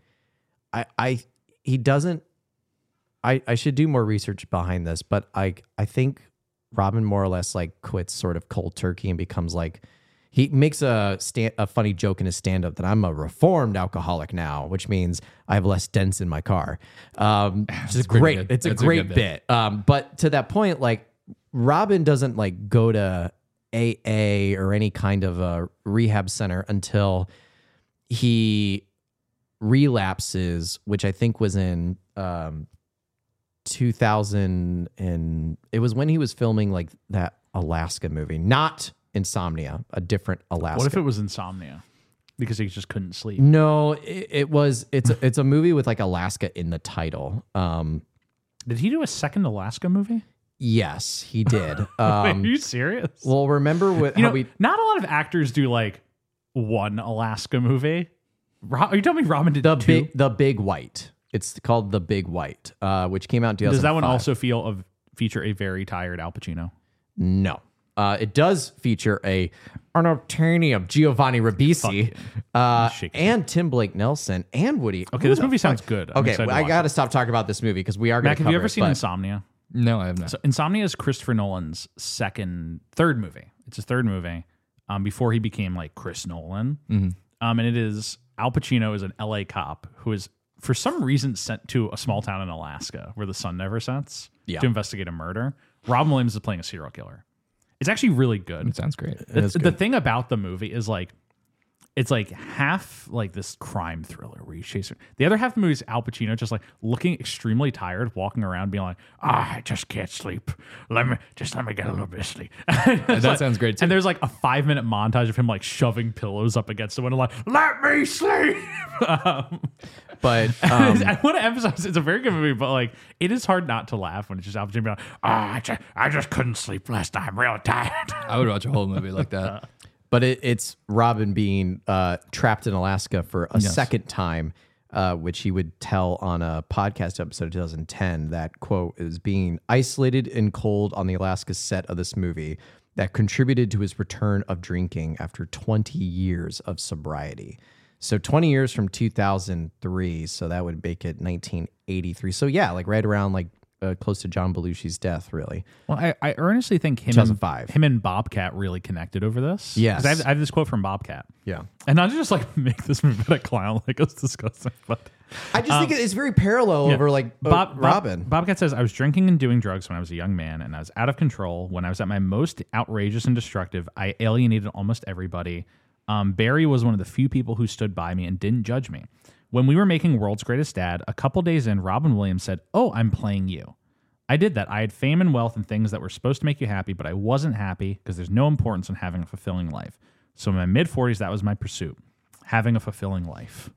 he doesn't. I should do more research behind this, but I think Robin more or less like quits sort of cold turkey and becomes like, he makes a funny joke in his stand-up that I'm a reformed alcoholic now, which means I have less dents in my car. Which is great. It's a great bit. But to that point, like Robin doesn't like go to AA or any kind of a rehab center until he relapses, which I think was in 2000, and it was when he was filming like that Alaska movie, not Insomnia, a different Alaska. What if it was Insomnia? Because he just couldn't sleep. No, it's a movie with like Alaska in the title. Did he do a second Alaska movie? Yes, he did. Wait, are you serious? Well, remember what not a lot of actors do like one Alaska movie. Are you telling me Robin did two? The Big White. It's called The Big White, which came out in 2005. Does that one also feature a very tired Al Pacino? No. It does feature an attorney of Giovanni Ribisi and Tim Blake Nelson and Woody. Okay, this movie sounds good. Okay, I got to stop talking about this movie because we are going to Mac, have you ever seen Insomnia? No, I have not. So Insomnia is Christopher Nolan's third movie. It's his third movie before he became like Chris Nolan. Mm-hmm. And it is Al Pacino is an LA cop who is for some reason sent to a small town in Alaska where the sun never sets to investigate a murder. Robin Williams is playing a serial killer. It's actually really good. It sounds great. The thing about the movie is like, it's like half like this crime thriller where he's chasing. The other half of the movie is Al Pacino just like looking extremely tired, walking around being like, I just can't sleep. Let me get a little bit of sleep. That sounds great too. And there's like a 5-minute montage of him like shoving pillows up against the window like, let me sleep. But I want to emphasize it's a very good movie, but like it is hard not to laugh when it's just Al Pacino being like, I just couldn't sleep last night. I'm real tired. I would watch a whole movie like that. But it's Robin being trapped in Alaska for a second time, which he would tell on a podcast episode of 2010 that, quote, is being isolated and cold on the Alaska set of this movie that contributed to his return of drinking after 20 years of sobriety. So 20 years from 2003, so that would make it 1983. So yeah, like right around like close to John Belushi's death, really. Well, I earnestly think him and Bobcat really connected over this. Yes. I have this quote from Bobcat. Yeah. And not just like make this movie about a clown like us discussing, but I just think it's very parallel over like Robin. Bobcat says, I was drinking and doing drugs when I was a young man, and I was out of control. When I was at my most outrageous and destructive, I alienated almost everybody. Barry was one of the few people who stood by me and didn't judge me. When we were making World's Greatest Dad, a couple days in, Robin Williams said, "Oh, I'm playing you." I did that. I had fame and wealth and things that were supposed to make you happy, but I wasn't happy because there's no importance in having a fulfilling life. So in my mid-40s, that was my pursuit, having a fulfilling life.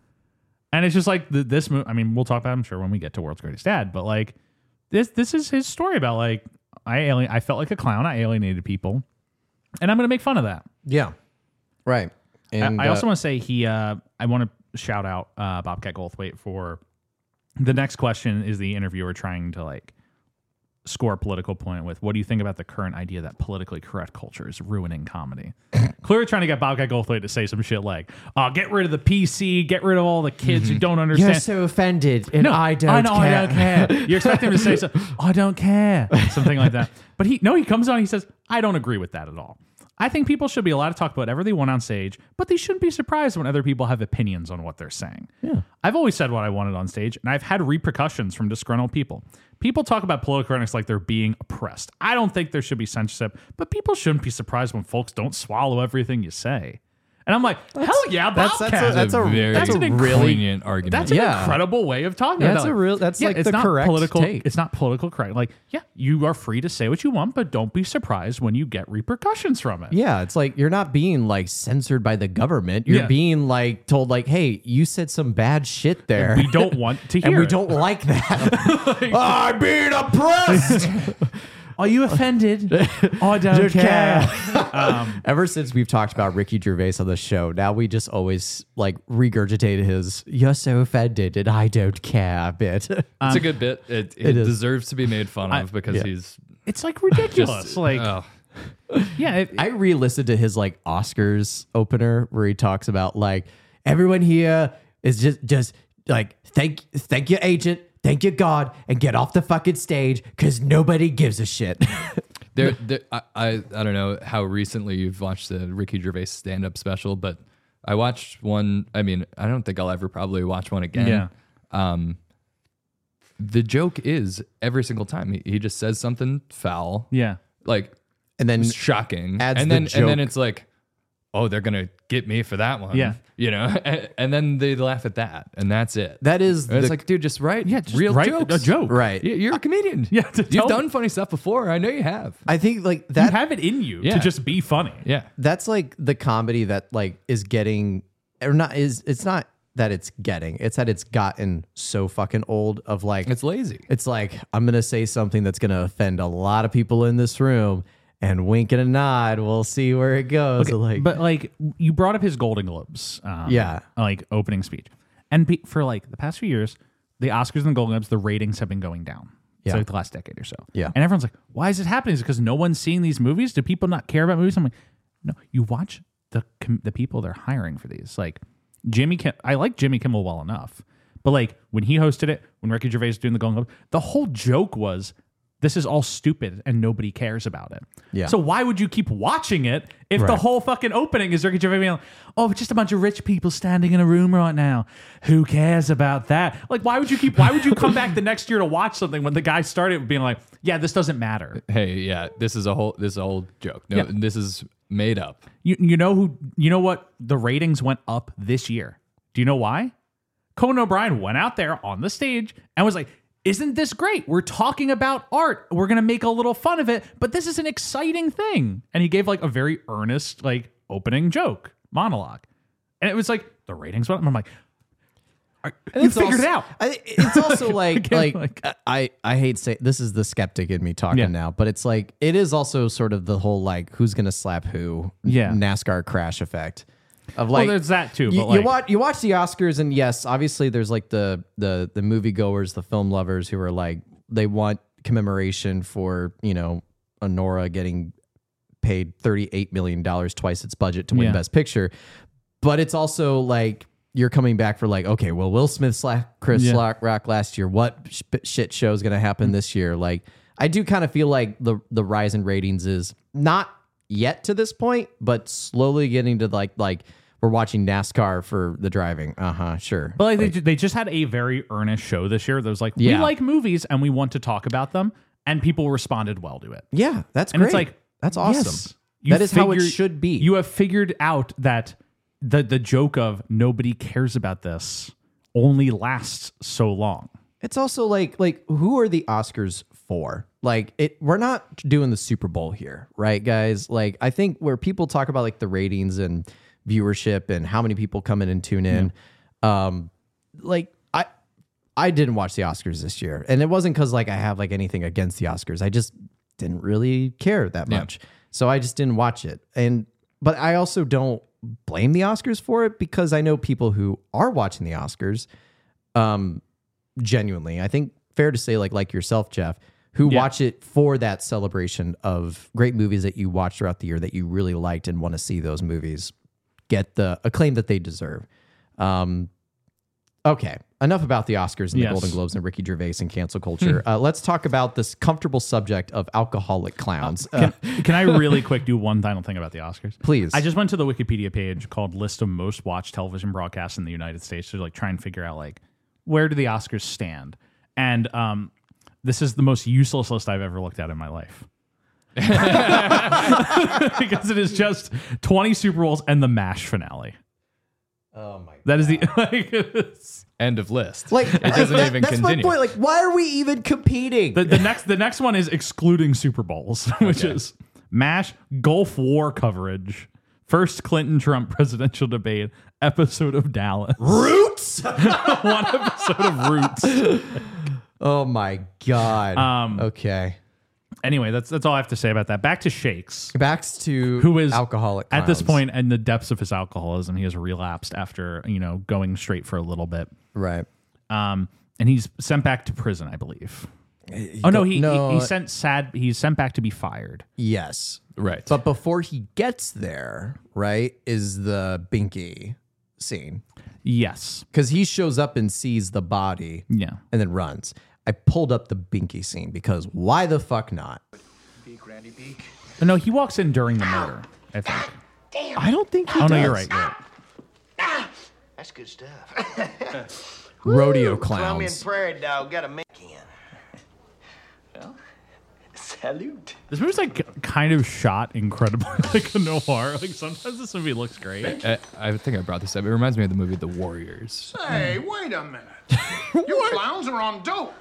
And it's just like this movie. I mean, we'll talk about it, I'm sure, when we get to World's Greatest Dad, but like this is his story about like I felt like a clown. I alienated people, and I'm going to make fun of that. Yeah, right. And I also want to say I want to shout out Bobcat Goldthwait for the next question. Is the interviewer trying to like score a political point with, what do you think about the current idea that politically correct culture is ruining comedy? Clearly trying to get Bobcat Goldthwait to say some shit like, get rid of the PC, get rid of all the kids who don't understand. You're so offended, and I don't care. I don't care. You expect him to say something, I don't care, something like that. But he comes on, he says, I don't agree with that at all. I think people should be allowed to talk about whatever they want on stage, but they shouldn't be surprised when other people have opinions on what they're saying. Yeah. I've always said what I wanted on stage, and I've had repercussions from disgruntled people. People talk about political correctness like they're being oppressed. I don't think there should be censorship, but people shouldn't be surprised when folks don't swallow everything you say. And I'm like, hell yeah, Bobcat. That's a really poignant argument. That's an incredible way of talking about it. That's like the correct take. It's not political correct. Like, yeah, you are free to say what you want, but don't be surprised when you get repercussions from it. Yeah, it's like you're not being like censored by the government. You're being like told like, hey, you said some bad shit there. And we don't want to hear and we it. don't like that. I'm being oppressed. Are you offended? I don't care. Ever since we've talked about Ricky Gervais on the show, now we just always like regurgitate his "you're so offended and I don't care" bit. It's a good bit. It deserves to be made fun of because it's like ridiculous. I re-listened to his like Oscars opener where he talks about like everyone here is just like thank your agent. Thank you, God, and get off the fucking stage because nobody gives a shit. I don't know how recently you've watched the Ricky Gervais stand-up special, but I watched one. I mean, I don't think I'll ever probably watch one again. Yeah. The joke is every single time he just says something foul. Yeah. Like, and then shocking. And then it's like, oh, they're going to get me for that one. Yeah. You know, and then they laugh at that, and that's it. That is it's like, dude, just write just real write jokes. a joke. Right. You're a comedian. Yeah, You've done funny stuff before. I know you have. I think like You that. have it in you Yeah. to just be funny. Yeah. That's like the comedy that like is getting or not is it's not that it's getting, it's that it's gotten so fucking old of like It's lazy. it's like I'm gonna say something that's gonna offend a lot of people in this room and wink and a nod, we'll see where it goes. So, like, But like you brought up his Golden Globes, Yeah. like opening speech, and for like the past few years, the Oscars and the Golden Globes, the ratings have been going down. Yeah. So like the last decade or so. Yeah. And everyone's like, why is it happening? Is it because no one's seeing these movies? Do people not care about movies? I'm like, no, you watch the people they're hiring for these. Like I like Jimmy Kimmel well enough, but like when he hosted it, when Ricky Gervais was doing the Golden Globes, the whole joke was, this is all stupid and nobody cares about it. Yeah. So why would you keep watching it if the Right. whole fucking opening is Ricky Gervais being like, oh, it's just a bunch of rich people standing in a room right now. Who cares about that? Like, why would you come back the next year to watch something when the guy started being like, yeah, this doesn't matter. Hey, yeah, this is a whole joke. No, Yeah. this is made up. You know what? The ratings went up this year. Do you know why? Conan O'Brien went out there on the stage and was like, isn't this great? We're talking about art. We're going to make a little fun of it, but this is an exciting thing. And he gave like a very earnest, like opening joke monologue. And it was like, the ratings went up. And I'm like, you figured it out. It's also like Again, I hate saying this is the skeptic in me talking Yeah. now, but it's like it is also sort of the whole like who's gonna slap who NASCAR crash effect of like there's that too. You, But you watch the Oscars and yes, obviously there's like the moviegoers, the film lovers who are like they want commemoration for Honora getting paid $38 million, twice its budget to win Yeah. Best Picture, but it's also like. You're coming back for like, okay, well, Will Smith slapped Chris Rock last year. What shit show is going to happen this year? Like, I do kind of feel like the rise in ratings is not yet to this point, but slowly getting to like we're watching NASCAR for the driving. Sure. But like, they just had a very earnest show this year that was like, we Yeah. like movies and we want to talk about them. And people responded well to it. Yeah, that's And great. it's like, that's awesome. yes, That is how it should be. You have figured out that the joke of nobody cares about this only lasts so long. It's also like who are the Oscars for? Like we're not doing the Super Bowl here, right, guys? Like I think where people talk about like the ratings and viewership and how many people come in and tune in, like I didn't watch the Oscars this year, and it wasn't because like I have like anything against the Oscars. I just didn't really care that much, so I just didn't watch it. But I also don't blame the Oscars for it because I know people who are watching the Oscars. Genuinely, I think fair to say like yourself, Jeff, who watch it for that celebration of great movies that you watched throughout the year that you really liked and want to see those movies get the acclaim that they deserve. Okay, enough about the Oscars and the Golden Globes and Ricky Gervais and cancel culture. Let's talk about this comfortable subject of alcoholic clowns. Can I really quick do one final thing about the Oscars? Please. I just went to the Wikipedia page called List of Most Watched Television Broadcasts in the United States to like try and figure out like where do the Oscars stand? And this is the most useless list I've ever looked at in my life. Because it is just 20 Super Bowls and the MASH finale. Oh my god. That is the End of list. Like it doesn't even that's continue. my point. Like, why are we even competing? the next one is excluding Super Bowls, which is MASH, Gulf War coverage, first Clinton-Trump presidential debate, episode of Dallas. Roots? One episode of Roots. Oh my god. Okay. Anyway, that's all I have to say about that. Back to Shakes. Back to who is alcoholic at this clowns. point in the depths of his alcoholism. He has relapsed after going straight for a little bit. Right. And he's sent back to prison, I believe. He's sent back to be fired. Yes. Right. But before he gets there, right, is the Binky scene. Yes. Because he shows up and sees the body. Yeah. And then runs. I pulled up the Binky scene because why the fuck not? Beak, Randy Beak. No, he walks in during the murder, I think. Damn. I don't think he Oh, does. no, you're right. You're right. That's good stuff. Rodeo Colombian clowns. prairie dog got a make in. Well, Salute. This movie's like kind of shot incredibly like a noir. Like sometimes this movie looks great. I think I brought this up. It reminds me of the movie The Warriors. Hey, wait a minute. You clowns are on dope.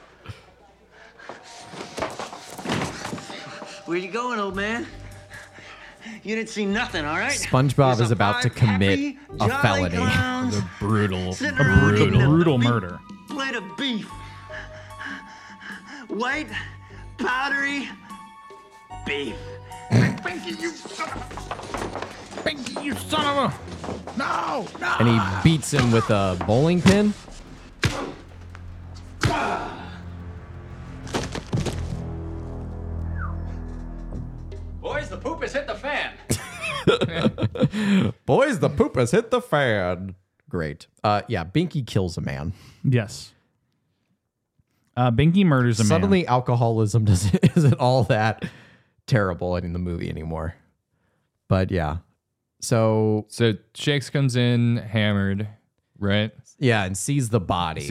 Where you going, old man? You didn't see nothing, all right? SpongeBob is about to commit a felony. The brutal Murder. Plate of beef. White, powdery beef. Pinky, you son of a... No! And he beats him with a bowling pin. Boys, the poop has hit the fan. Boys, the poop has hit the fan. Great. Yeah, Binky kills a man. Yes. Binky murders a man. Suddenly, alcoholism isn't all that terrible in the movie anymore. But yeah. So Shakes comes in hammered, right? Yeah, and sees the body.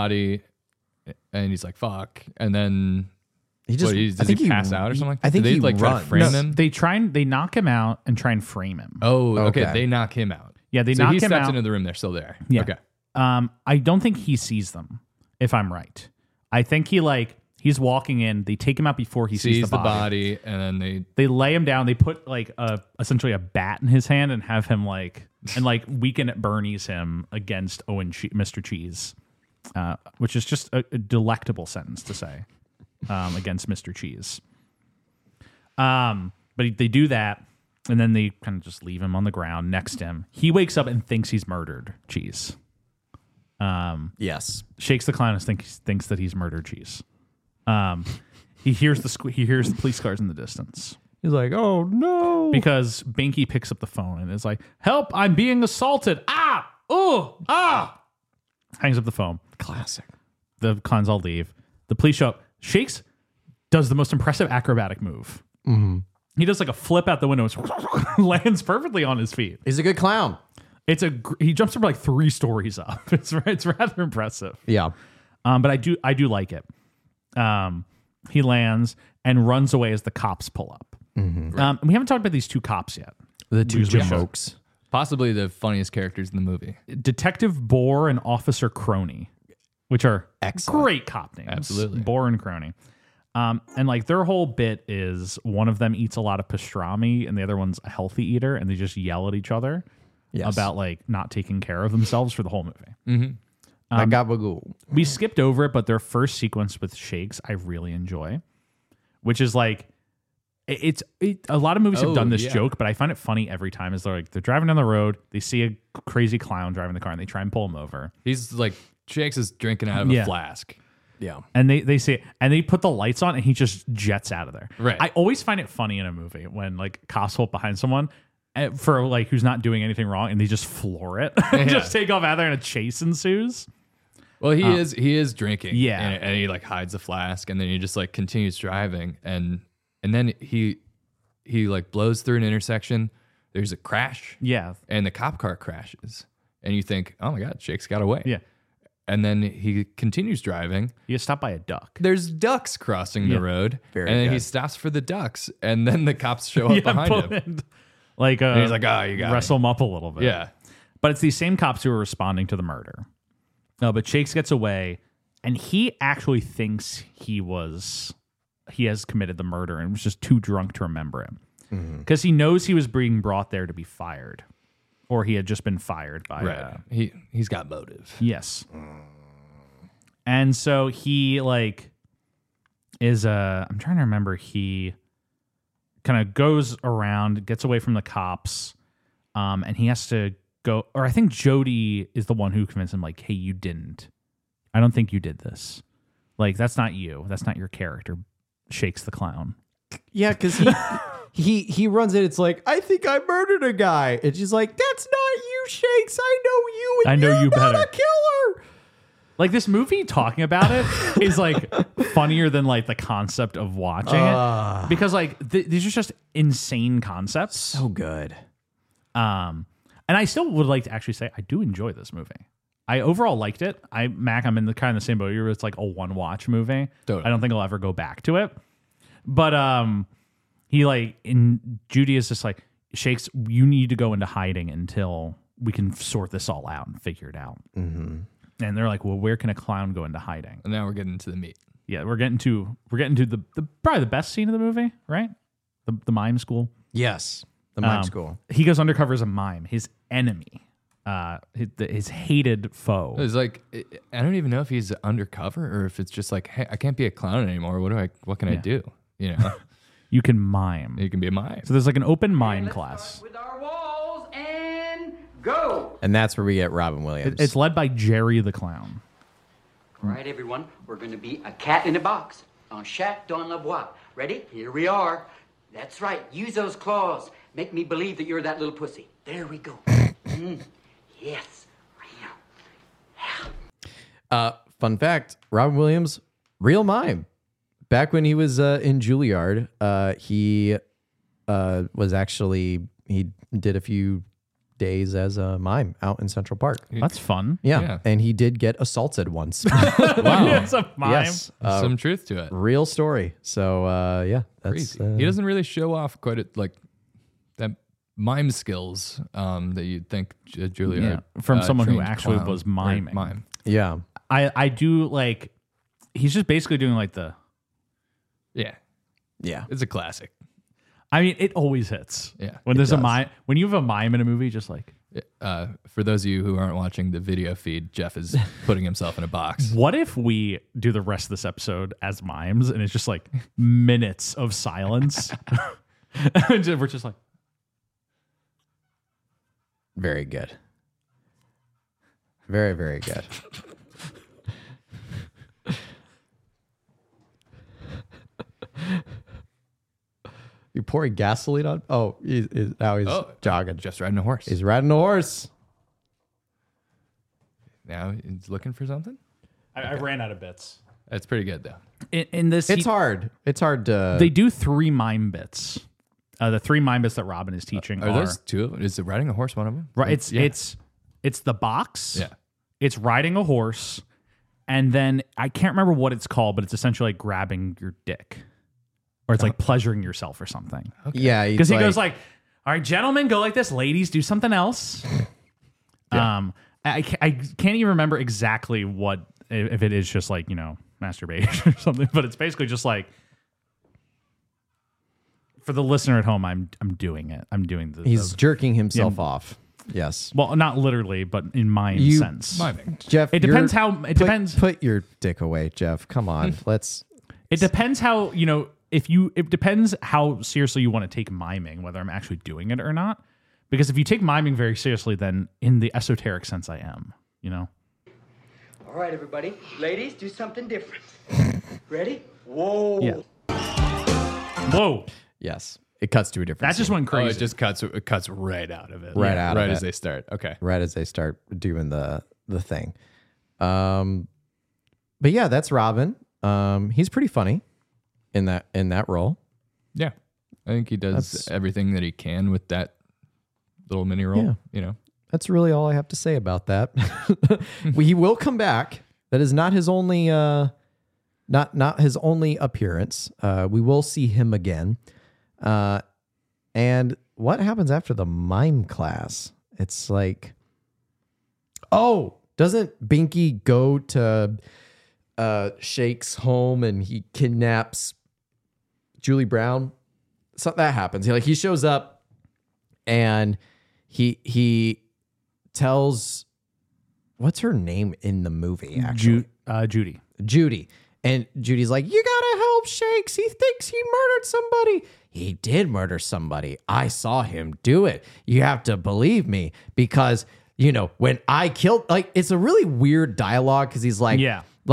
And he's like, fuck. And then does he pass out or something like that? I think they he like try to runs. frame him? They knock him out and try and frame him. Oh, okay. They knock him out. Yeah, they so knock he him steps out. into the room. They're still there. Yeah. Okay. I don't think he sees them, if I'm right. I think he's walking in. They take him out before he sees the body. And then they lay him down. They put like essentially a bat in his hand and have him Weekend at Bernie's him against Mr. Cheese, which is just a delectable sentence to say against Mr. Cheese. But they do that. And then they kind of just leave him on the ground next to him. He wakes up and thinks he's murdered Cheese. Yes. Shakes the Clown and thinks that he's murdered Cheese. He hears the police cars in the distance. He's like, oh no. Because Binky picks up the phone and is like, help, I'm being assaulted. Ah! Oh! Ah! Hangs up the phone. Classic. The clowns all leave. The police show up. Shakes does the most impressive acrobatic move. Mm-hmm. He does like a flip out the window, lands perfectly on his feet. He's a good clown. He jumps from like 3 stories up. It's rather impressive. Yeah. But I do like it. He lands and runs away as the cops pull up. Mm-hmm. We haven't talked about these 2 cops yet. The 2 Jamokes. possibly the funniest characters in the movie. Detective Boar and Officer Crony, which are excellent, great cop names. Absolutely. Boar and Crony. And like their whole bit is one of them eats a lot of pastrami and the other one's a healthy eater, and they just yell at each other about like not taking care of themselves for the whole movie. Mm-hmm. We skipped over it, but their first sequence with Shakes I really enjoy, which is like a lot of movies have done this joke, but I find it funny every time. Is they're driving down the road, they see a crazy clown driving the car, and they try and pull him over. He's like Shakes is drinking out of a flask. Yeah. And they see it, and they put the lights on and he just jets out of there. Right. I always find it funny in a movie when like cops pull up behind someone for like who's not doing anything wrong and they just floor it. Just take off out of there and a chase ensues. Well, he is drinking. Yeah. And he like hides the flask and then he just like continues driving and then he like blows through an intersection. There's a crash. Yeah. And the cop car crashes. And you think, oh my God, Shakes got away. Yeah. And then he continues driving. He gets stopped by a duck. There's ducks crossing the road. Very and then good. he stops for the ducks. And then the cops show up behind him. Like, and he's like, oh, you got wrestle him up a little bit. Yeah. But it's these same cops who are responding to the murder. But Shakes gets away, and he actually thinks he has committed the murder and was just too drunk to remember him. Because he knows he was being brought there to be fired. Or he had just been fired by... He's got motive. Yes. And so he, like, is... I'm trying to remember. He kind of goes around, gets away from the cops, and he has to go... Or I think Jody is the one who convinced him, like, hey, you didn't. I don't think you did this. Like, that's not you. That's not your character. Shakes the Clown. Yeah, because he runs it. It's like, I think I murdered a guy. And she's like, that's not you, Shakes. I know you. And I know you're you not better. a killer. Like, this movie, talking about it is, like, funnier than, like, the concept of watching it. Because, like, these are just insane concepts. So good. And I still would like to actually say I do enjoy this movie. I overall liked it. I'm in the kind of the same boat. It's like a one-watch movie. Totally. I don't think I'll ever go back to it. But he Judy is just like, Shakes, you need to go into hiding until we can sort this all out and figure it out. Mm-hmm. And they're like, well, where can a clown go into hiding? And now we're getting to the meat. Yeah, we're getting to the probably the best scene of the movie, right? The mime school. Yes, the mime school. He goes undercover as a mime, his enemy, his hated foe. It's like, I don't even know if he's undercover or if it's just like, hey, I can't be a clown anymore. What can I do? You know, you can mime. You can be a mime. So there's like an open mime class. With our walls and go. And that's where we get Robin Williams. It's led by Jerry the Clown. All right, everyone, we're going to be a cat in a box on Chat dans la boîte. Ready? Here we are. That's right. Use those claws. Make me believe that you're that little pussy. There we go. Yes. Fun fact, Robin Williams, real mime. Back when he was in Juilliard, he was actually, he did a few days as a mime out in Central Park. That's fun. Yeah. And he did get assaulted once. Wow. It's a mime. Yes. Some truth to it. Real story. So, yeah. That's, Crazy. He doesn't really show off like that mime skills that you'd think Juilliard. From someone who trained actually clown was or miming. Mime. Yeah. I do like, he's just basically doing like the. Yeah. Yeah. It's a classic. I mean, it always hits. Yeah. When there's a mime, when you have a mime in a movie, just like. For those of you who aren't watching the video feed, Jeff is putting himself in a box. What if we do the rest of this episode as mimes and it's just like minutes of silence? We're just like. Very good. Very, very good. You pouring gasoline on? Oh, now he's jogging. Jeff's riding a horse. He's riding a horse. Now he's looking for something? I ran out of bits. That's pretty good, though. In this, It's hard. It's hard to. They do 3 mime bits. The 3 mime bits that Robin is teaching Are those 2 of them? Is it riding a horse one of them? Right. It's the box. Yeah. It's riding a horse, and then I can't remember what it's called, but it's essentially like grabbing your dick, or it's like pleasuring yourself or something. Okay. Yeah, because he goes like, "All right, gentlemen, go like this. Ladies, do something else." Yeah. I can't even remember exactly what, if it is just like, masturbation or something, but it's basically just like, for the listener at home, I'm doing it. I'm doing the. He's jerking himself off. Yes. Well, not literally, but in mime sense. Miming. Jeff, it depends how. It depends. Put your dick away, Jeff. Come on. Let's. It depends how It depends how seriously you want to take miming, whether I'm actually doing it or not. Because if you take miming very seriously, then in the esoteric sense, I am. All right, everybody. Ladies, do something different. Ready? Whoa. Yeah. Whoa. Yes. It cuts to a different. That just went crazy. It just cuts right out of it. Right as they start. Okay. Right as they start doing the thing. But yeah, that's Robin. He's pretty funny in that role. Yeah. I think he does everything that he can with that little mini role. Yeah. That's really all I have to say about that. He will come back. That is not his only not his only appearance. We will see him again. And what happens after the mime class? It's like, doesn't Binky go to Shake's home and he kidnaps Julie Brown? So that happens. He shows up and he tells, what's her name in the movie? Actually, Judy. And Judy's like, you gotta help Shakes. He thinks he murdered somebody. He did murder somebody. I saw him do it. You have to believe me because, when I killed, it's a really weird dialogue because he's like,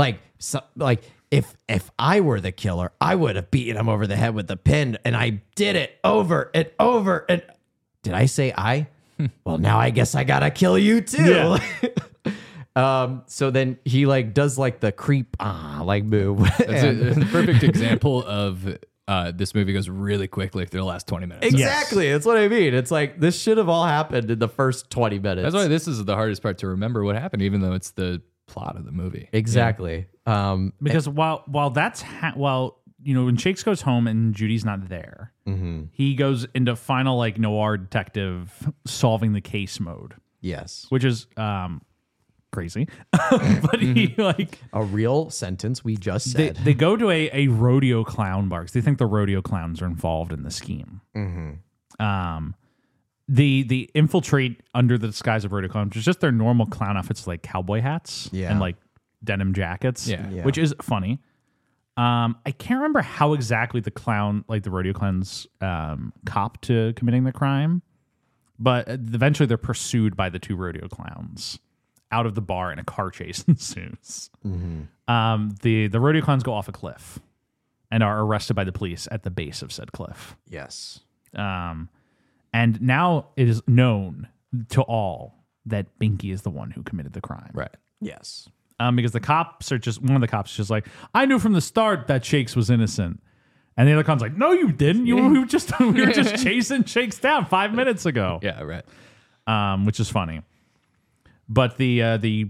if I were the killer, I would have beaten him over the head with the pin, and I did it over and over. And did I say I? Well, now I guess I gotta kill you too. Yeah. So then he does the creep move. That's a perfect example of this movie goes really quickly through the last 20 minutes. Exactly. That's what I mean. It's like this should have all happened in the first 20 minutes. That's why this is the hardest part to remember what happened, even though it's the plot of the movie. Exactly. Because while when Shakes goes home and Judy's not there, he goes into final like noir detective solving the case mode. Yes. Which is crazy. But he like a real sentence we just said. They go to a rodeo clown bar because they think the rodeo clowns are involved in the scheme. They infiltrate under the disguise of rodeo clowns, which is just their normal clown outfits like cowboy hats and like denim jackets, which is funny. I can't remember how exactly the rodeo clowns cop to committing the crime, but eventually they're pursued by the two rodeo clowns out of the bar and a car chase ensues. The rodeo clowns go off a cliff and are arrested by the police at the base of said cliff. Yes. And now it is known to all that Binky is the one who committed the crime. Right. Yes. Because the cops are one of the cops is just like, I knew from the start that Shakes was innocent. And the other con's like, no, you didn't. We were just chasing Shakes down 5 minutes ago. Yeah, right. Which is funny. But I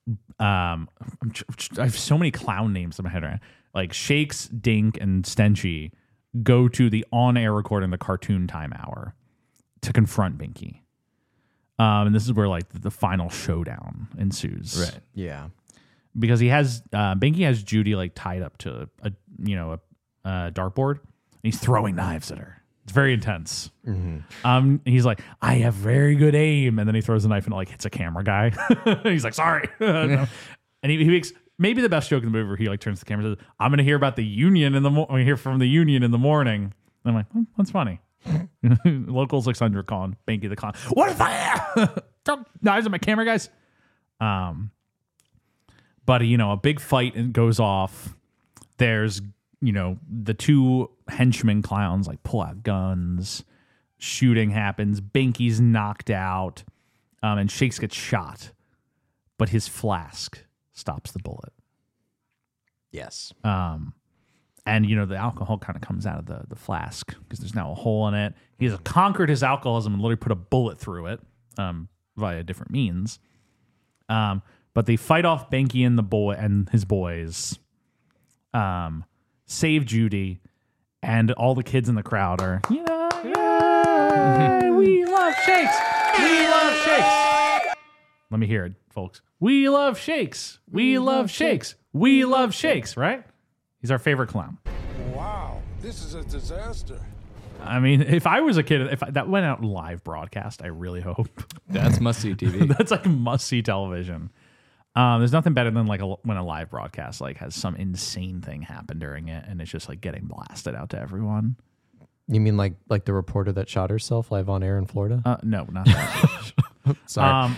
have so many clown names in my head right now. Like Shakes, Dink, and Stenchy go to the on-air recording the Cartoon Time Hour to confront Binky. And this is where like the final showdown ensues. Right. Yeah. Because Binky has Judy like tied up to a dartboard. And he's throwing knives at her. It's very intense. He's like, I have very good aim, and then he throws a knife and it like hits a camera guy. He's like, sorry. And he makes maybe the best joke in the movie where he like turns to the camera and says, I'm gonna hear about the union hear from the union in the morning. And I'm like, that's funny. Locals 600 calling Binky the clown. What if I throw knives at my camera guys? But a big fight goes off. There's the two henchmen clowns like pull out guns. Shooting happens. Binky's knocked out, and Shakes gets shot, but his flask stops the bullet. Yes. And the alcohol kind of comes out of the flask because there's now a hole in it. He has conquered his alcoholism and literally put a bullet through it via different means. But they fight off Binky and his boys. Save Judy, and all the kids in the crowd are, we love Shakes. We love Shakes. Let me hear it, folks. We love Shakes. We love Shakes. We love Shakes, right? He's our favorite clown. Wow, this is a disaster. I mean, if I was a kid, if that went out live broadcast, I really hope. That's must-see TV. That's like must-see television. There's nothing better than like when a live broadcast like has some insane thing happen during it, and it's just like getting blasted out to everyone. You mean like the reporter that shot herself live on air in Florida? No, not that. Sorry.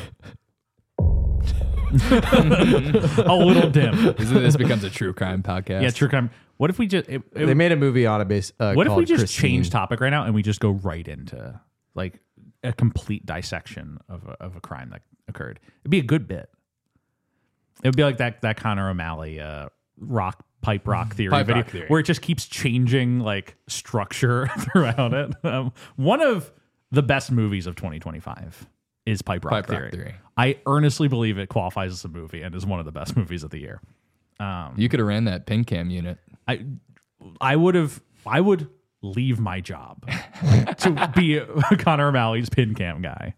A little dim. This becomes a true crime podcast. Yeah, true crime. What if we just they made a movie on a base? What if we just Christine. change topic right now and we just go right into like a complete dissection of a crime that occurred? It'd be a good bit. It would be like that Connor O'Malley pipe rock theory video where it just keeps changing like structure throughout it. One of the best movies of 2025 is Pipe Rock Theory. I earnestly believe it qualifies as a movie and is one of the best movies of the year. You could have ran that pin cam unit. I would leave my job to be Connor O'Malley's pin cam guy.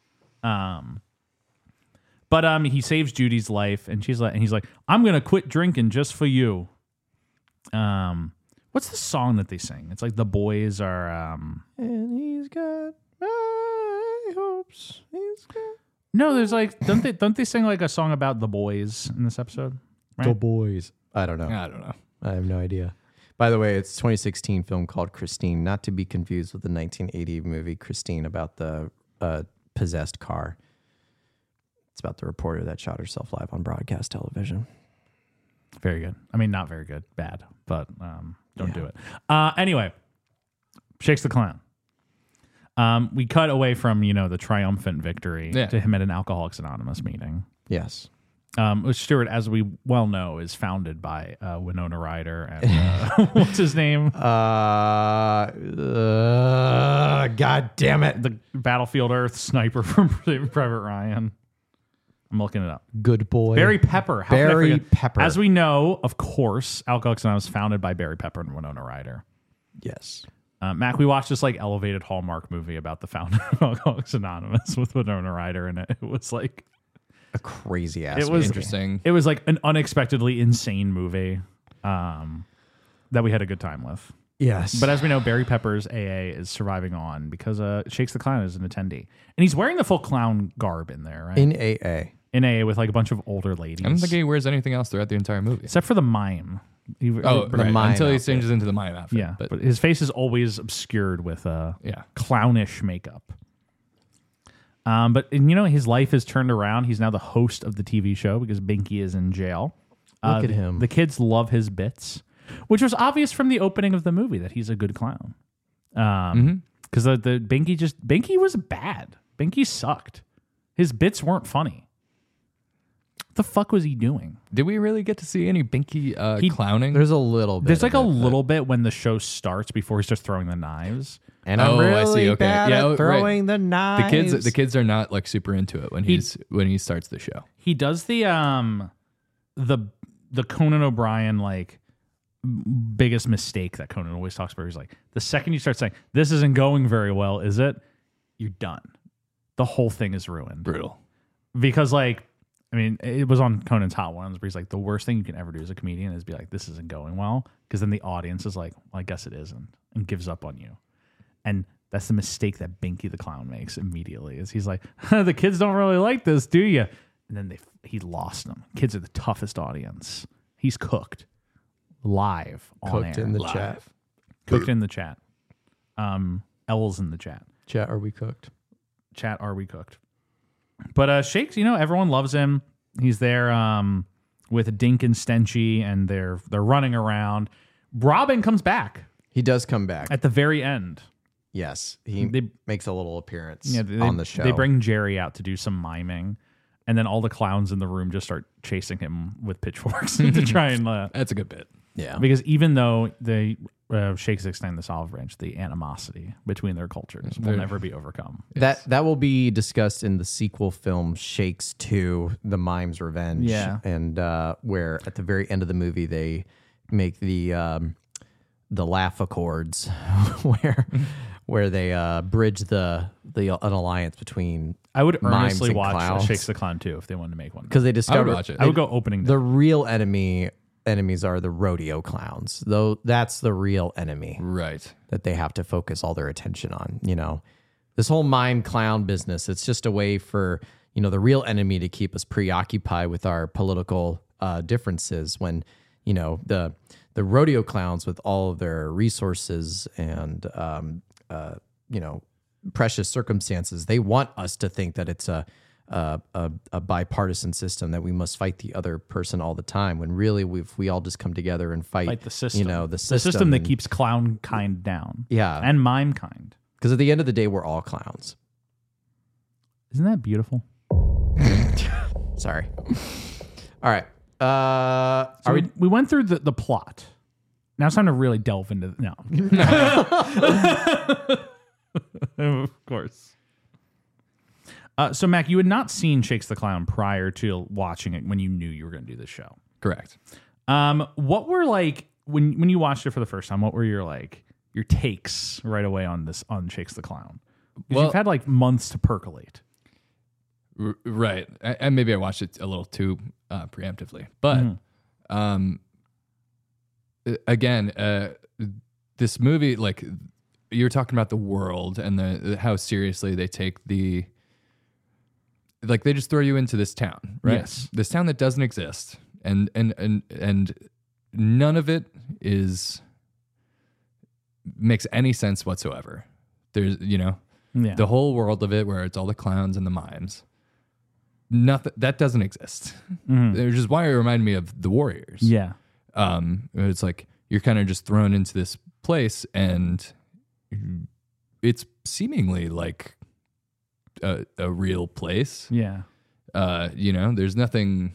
But he saves Judy's life, and he's like, I'm gonna quit drinking just for you. What's the song that they sing? It's like the boys are. And he's got my hopes. No, there's like don't they sing like a song about the boys in this episode? Right? The boys. I don't know. I have no idea. By the way, it's a 2016 film called Christine, not to be confused with the 1980 movie Christine about the possessed car. It's about the reporter that shot herself live on broadcast television. Very good. I mean, not very good. Bad, but don't do it. Anyway, Shakes the Clown. We cut away from, the triumphant victory to him at an Alcoholics Anonymous meeting. Yes. Which Stuart, as we well know, is founded by Winona Ryder and what's his name? God damn it. The Battlefield Earth sniper from Saving Private Ryan. I'm looking it up. Good boy. Barry Pepper. How could I Barry forget? Pepper. As we know, of course, Alcoholics Anonymous was founded by Barry Pepper and Winona Ryder. Yes. Mac, we watched this like elevated Hallmark movie about the founder of Alcoholics Anonymous with Winona Ryder, and it was like a crazy ass. It was interesting. It was like an unexpectedly insane movie that we had a good time with. Yes. But as we know, Barry Pepper's AA is surviving on because Shakes the Clown is an attendee. And he's wearing the full clown garb in there, right? In AA. In AA with like a bunch of older ladies. I don't think he wears anything else throughout the entire movie. Except for the mime. Right. mime Until he outfit. changes into the mime outfit. Yeah. But his face is always obscured with clownish makeup. But his life is turned around. He's now the host of the TV show because Binky is in jail. Look at him. The kids love his bits, which was obvious from the opening of the movie that he's a good clown. Because the Binky was bad. Binky sucked. His bits weren't funny. What the fuck was he doing? Did we really get to see any Binky clowning? There's a little bit. There's like a little bit when the show starts before he starts throwing the knives. And I'm really I see. Okay. bad at throwing the knives. The kids are not like super into it when he starts the show. He does the Conan O'Brien like biggest mistake that Conan always talks about. He's like, the second you start saying this isn't going very well, is it? You're done. The whole thing is ruined. Brutal. Because it was on Conan's Hot Ones where he's like, the worst thing you can ever do as a comedian is be like, this isn't going well. Because then the audience is like, well, I guess it isn't, and gives up on you. And that's the mistake that Binky the Clown makes immediately. Is he's like, the kids don't really like this, do you? And then he lost them. Kids are the toughest audience. He's cooked live on Cooked air. in the chat. Cooked in the chat. L's in the chat. Chat, are we cooked? Chat, are we cooked? But Shakes, everyone loves him. He's there with Dink and Stenchy, and they're running around. Robin comes back. He does come back at the very end. Yes, he makes a little appearance on the show. They bring Jerry out to do some miming, and then all the clowns in the room just start chasing him with pitchforks to try and. That's a good bit. Yeah, because even though they Shakes extend this olive branch, the animosity between their cultures will never be overcome. That will be discussed in the sequel film Shakes 2, The Mime's Revenge. Yeah, and where at the very end of the movie they make the laugh accords, where they bridge an alliance between. I would mimes earnestly and watch clowns. Shakes the Clown 2 if they wanted to make one. Because they discovered, I would watch it. I would go opening day. The real enemies are the rodeo clowns. Though that's the real enemy, right? That they have to focus all their attention on. This whole mime clown business. It's just a way for the real enemy to keep us preoccupied with our political differences. When the rodeo clowns with all of their resources and precious circumstances, they want us to think that it's a bipartisan system, that we must fight the other person all the time, when really we all just come together and fight the system. The system that keeps clown kind down. Yeah. And mime kind. Because at the end of the day, we're all clowns. Isn't that beautiful? Sorry. All right. So we went through the plot. Now it's time to really delve into no. Of course. So, Mac, you had not seen Shakes the Clown prior to watching it when you knew you were going to do this show. Correct. What were when you watched it for the first time? What were your takes right away on Shakes the Clown? Because you've had months to percolate. Right, and maybe I watched it a little too preemptively, but again, this movie, you were talking about the world and how seriously they take they just throw you into this town, right? Yes. This town that doesn't exist, and none of it makes any sense whatsoever. There's the whole world of it where it's all the clowns and the mimes. Nothing that doesn't exist. Which is why it reminded me of The Warriors. Yeah. It's like you're kind of just thrown into this place, and it's seemingly like a real place. Yeah. There's nothing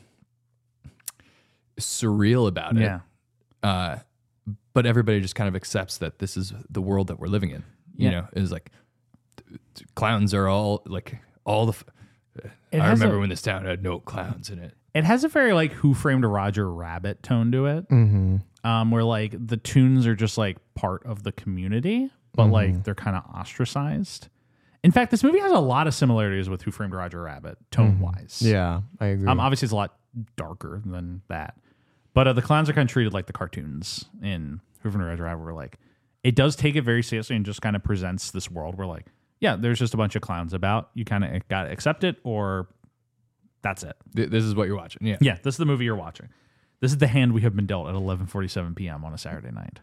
surreal about it. Yeah. But everybody just kind of accepts that this is the world that we're living in. It's like clowns are all I remember when this town had no clowns in it. It has a very like Who Framed Roger Rabbit tone to it, where like the tunes are just like part of the community, but like they're kind of ostracized. In fact, this movie has a lot of similarities with Who Framed Roger Rabbit tone wise. Yeah, I agree. Obviously, it's a lot darker than that, but the clowns are kind of treated like the cartoons in Who Framed Roger Rabbit, where like it does take it very seriously and just kind of presents this world where like, yeah, there's just a bunch of clowns about. You kind of got to accept it, or that's it. This is what you're watching. Yeah, yeah. This is the movie you're watching. This is the hand we have been dealt at 11:47 p.m. on a Saturday night.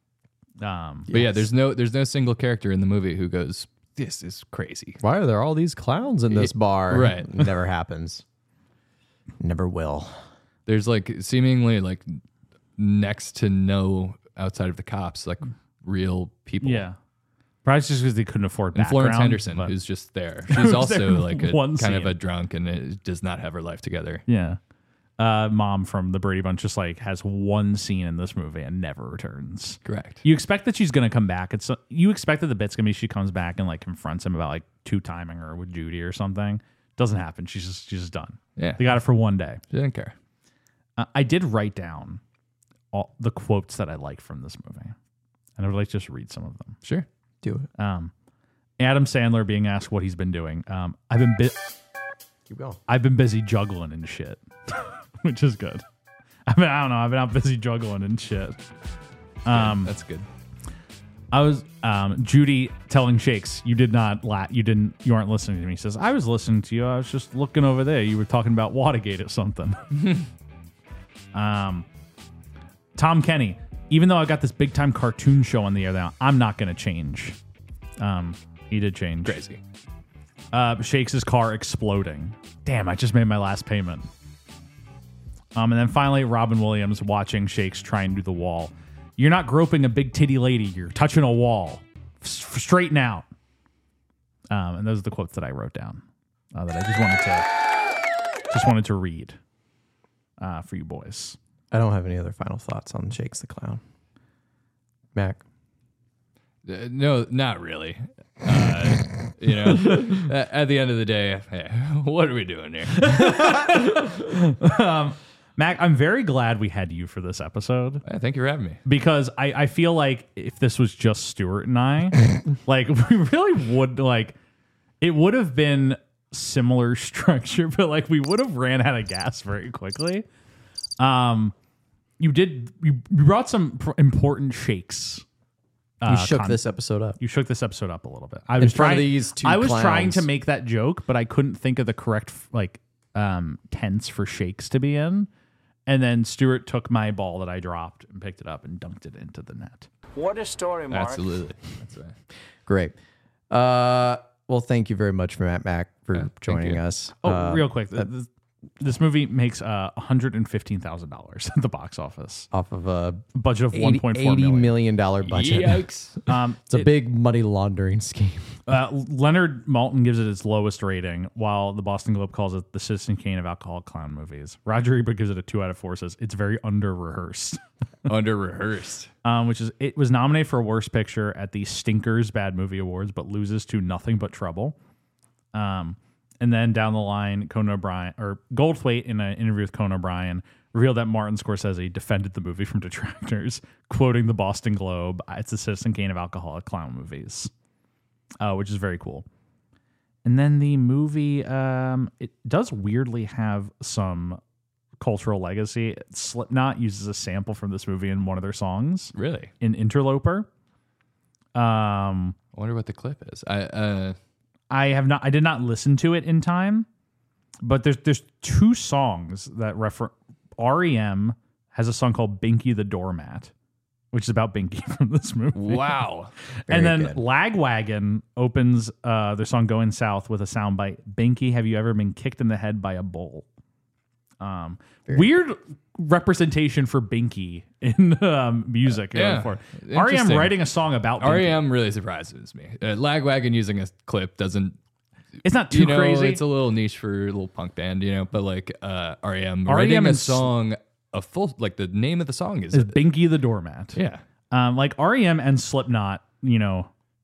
But yeah, there's no single character in the movie who goes, "This is crazy. Why are there all these clowns in this bar?" Right. Never happens. Never will. There's like seemingly like next to no outside of the cops, like real people. Yeah. Probably just because they couldn't afford and background. Florence Henderson, who's just there. She's also like a one kind of scene. a drunk and does not have her life together. Yeah. Mom from the Brady Bunch just like has one scene in this movie and never returns. Correct. You expect that she's going to come back. You expect that the bit's going to be she comes back and like confronts him about like two-timing her with Judy or something. Doesn't happen. She's just done. Yeah. They got it for one day. She didn't care. I did write down all the quotes that I like from this movie. And I would like to just read some of them. Sure. Do it. Adam Sandler being asked what he's been doing. Keep going. I've been busy juggling and shit, which is good. I've been out busy juggling and shit. That's good. I was Judy telling Shakes, you aren't listening to me. He says, I was listening to you. I was just looking over there. You were talking about Watergate or something. Tom Kenny, even though I got this big time cartoon show on the air now, I'm not going to change. He did change. Crazy. Shakes' car exploding. Damn, I just made my last payment. And then finally, Robin Williams watching Shakes try and do the wall. You're not groping a big titty lady. You're touching a wall. Straighten out. And those are the quotes that I wrote down that I just wanted to read for you boys. I don't have any other final thoughts on Shakes the Clown. Mac? No, not really. At the end of the day, hey, what are we doing here? Mac, I'm very glad we had you for this episode. Thank you for having me. Because I feel like if this was just Stuart and I, like we really would it would have been similar structure, but like we would have ran out of gas very quickly. You brought some important shakes. You shook this episode up. You shook this episode up a little bit. I was trying to make that joke, but I couldn't think of the correct tense for Shakes to be in. And then Stuart took my ball that I dropped and picked it up and dunked it into the net. What a story, Mark. Absolutely. That's right. Great. Well, thank you very much, Mac, for joining us. Real quick. This movie makes $115,000 at the box office off of a budget of $1.4 million budget. Yikes! It's a big money laundering scheme. Leonard Maltin gives it its lowest rating, while the Boston Globe calls it the Citizen Kane of alcoholic clown movies. Roger Ebert gives it a 2 out of 4. Says it's very under-rehearsed. Under-rehearsed. It was nominated for Worst Picture at the Stinkers Bad Movie Awards, but loses to Nothing But Trouble. And then down the line, Goldthwait, in an interview with Conan O'Brien, revealed that Martin Scorsese defended the movie from detractors, quoting the Boston Globe, "It's the Citizen Kane of alcoholic clown movies," which is very cool. And then the movie, it does weirdly have some cultural legacy. Slipknot uses a sample from this movie in one of their songs. Really? In Interloper. I wonder what the clip is. I did not listen to it in time, but there's 2 songs that refer. REM has a song called Binky the Doormat, which is about Binky from this movie. Wow. And then Lagwagon opens their song Going South with a soundbite. Binky, have you ever been kicked in the head by a bull? Weird representation for Binky in music. Yeah. REM writing a song about Binky. REM really surprises me. Lagwagon using a clip doesn't. It's not too crazy. It's a little niche for a little punk band, but like REM writing a song, the name of the song is Binky the Doormat. Yeah. Like REM and Slipknot,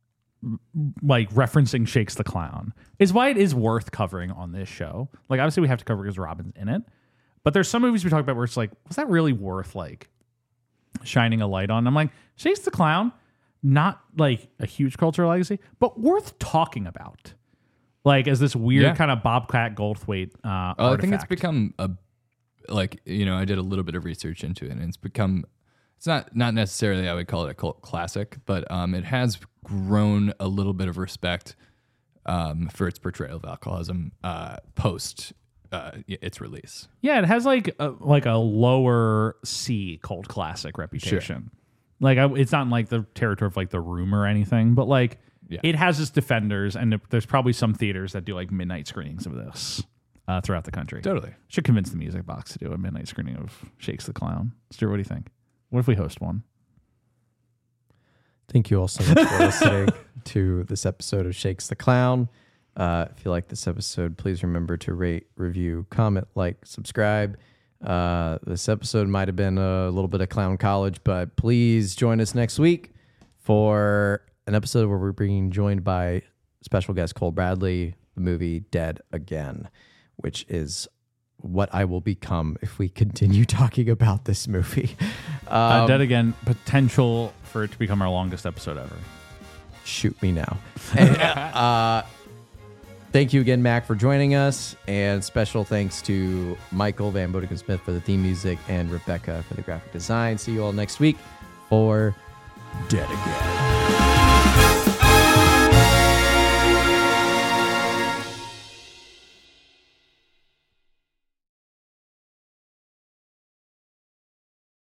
like referencing Shakes the Clown is why it is worth covering on this show. Like obviously we have to cover because Robin's in it, but there's some movies we talk about where it's like, was that really worth like shining a light on? I'm like, Shakes the Clown, not like a huge cultural legacy, but worth talking about. Like as this weird kind of Bobcat Goldthwait artifact. I think it's become I did a little bit of research into it, and it's not necessarily I would call it a cult classic, but it has grown a little bit of respect for its portrayal of alcoholism post its release. Yeah, it has like a lower C cult classic reputation. Sure. Like it's not in like the territory of like The Room or anything, but like it has its defenders, and there's probably some theaters that do like midnight screenings of this throughout the country. Totally. Should convince the Music Box to do a midnight screening of Shakes the Clown. Stuart, what do you think? What if we host one? Thank you all so much for listening to this episode of Shakes the Clown. If you like this episode, please remember to rate, review, comment, like, subscribe. This episode might have been a little bit of clown college, but please join us next week for an episode where we're being joined by special guest Cole Bradley, the movie Dead Again, which is what I will become if we continue talking about this movie. Dead Again, potential for it to become our longest episode ever. Shoot me now. And, thank you again, Mac, for joining us. And special thanks to Michael Van Bodeken Smith for the theme music and Rebecca for the graphic design. See you all next week for Dead Again.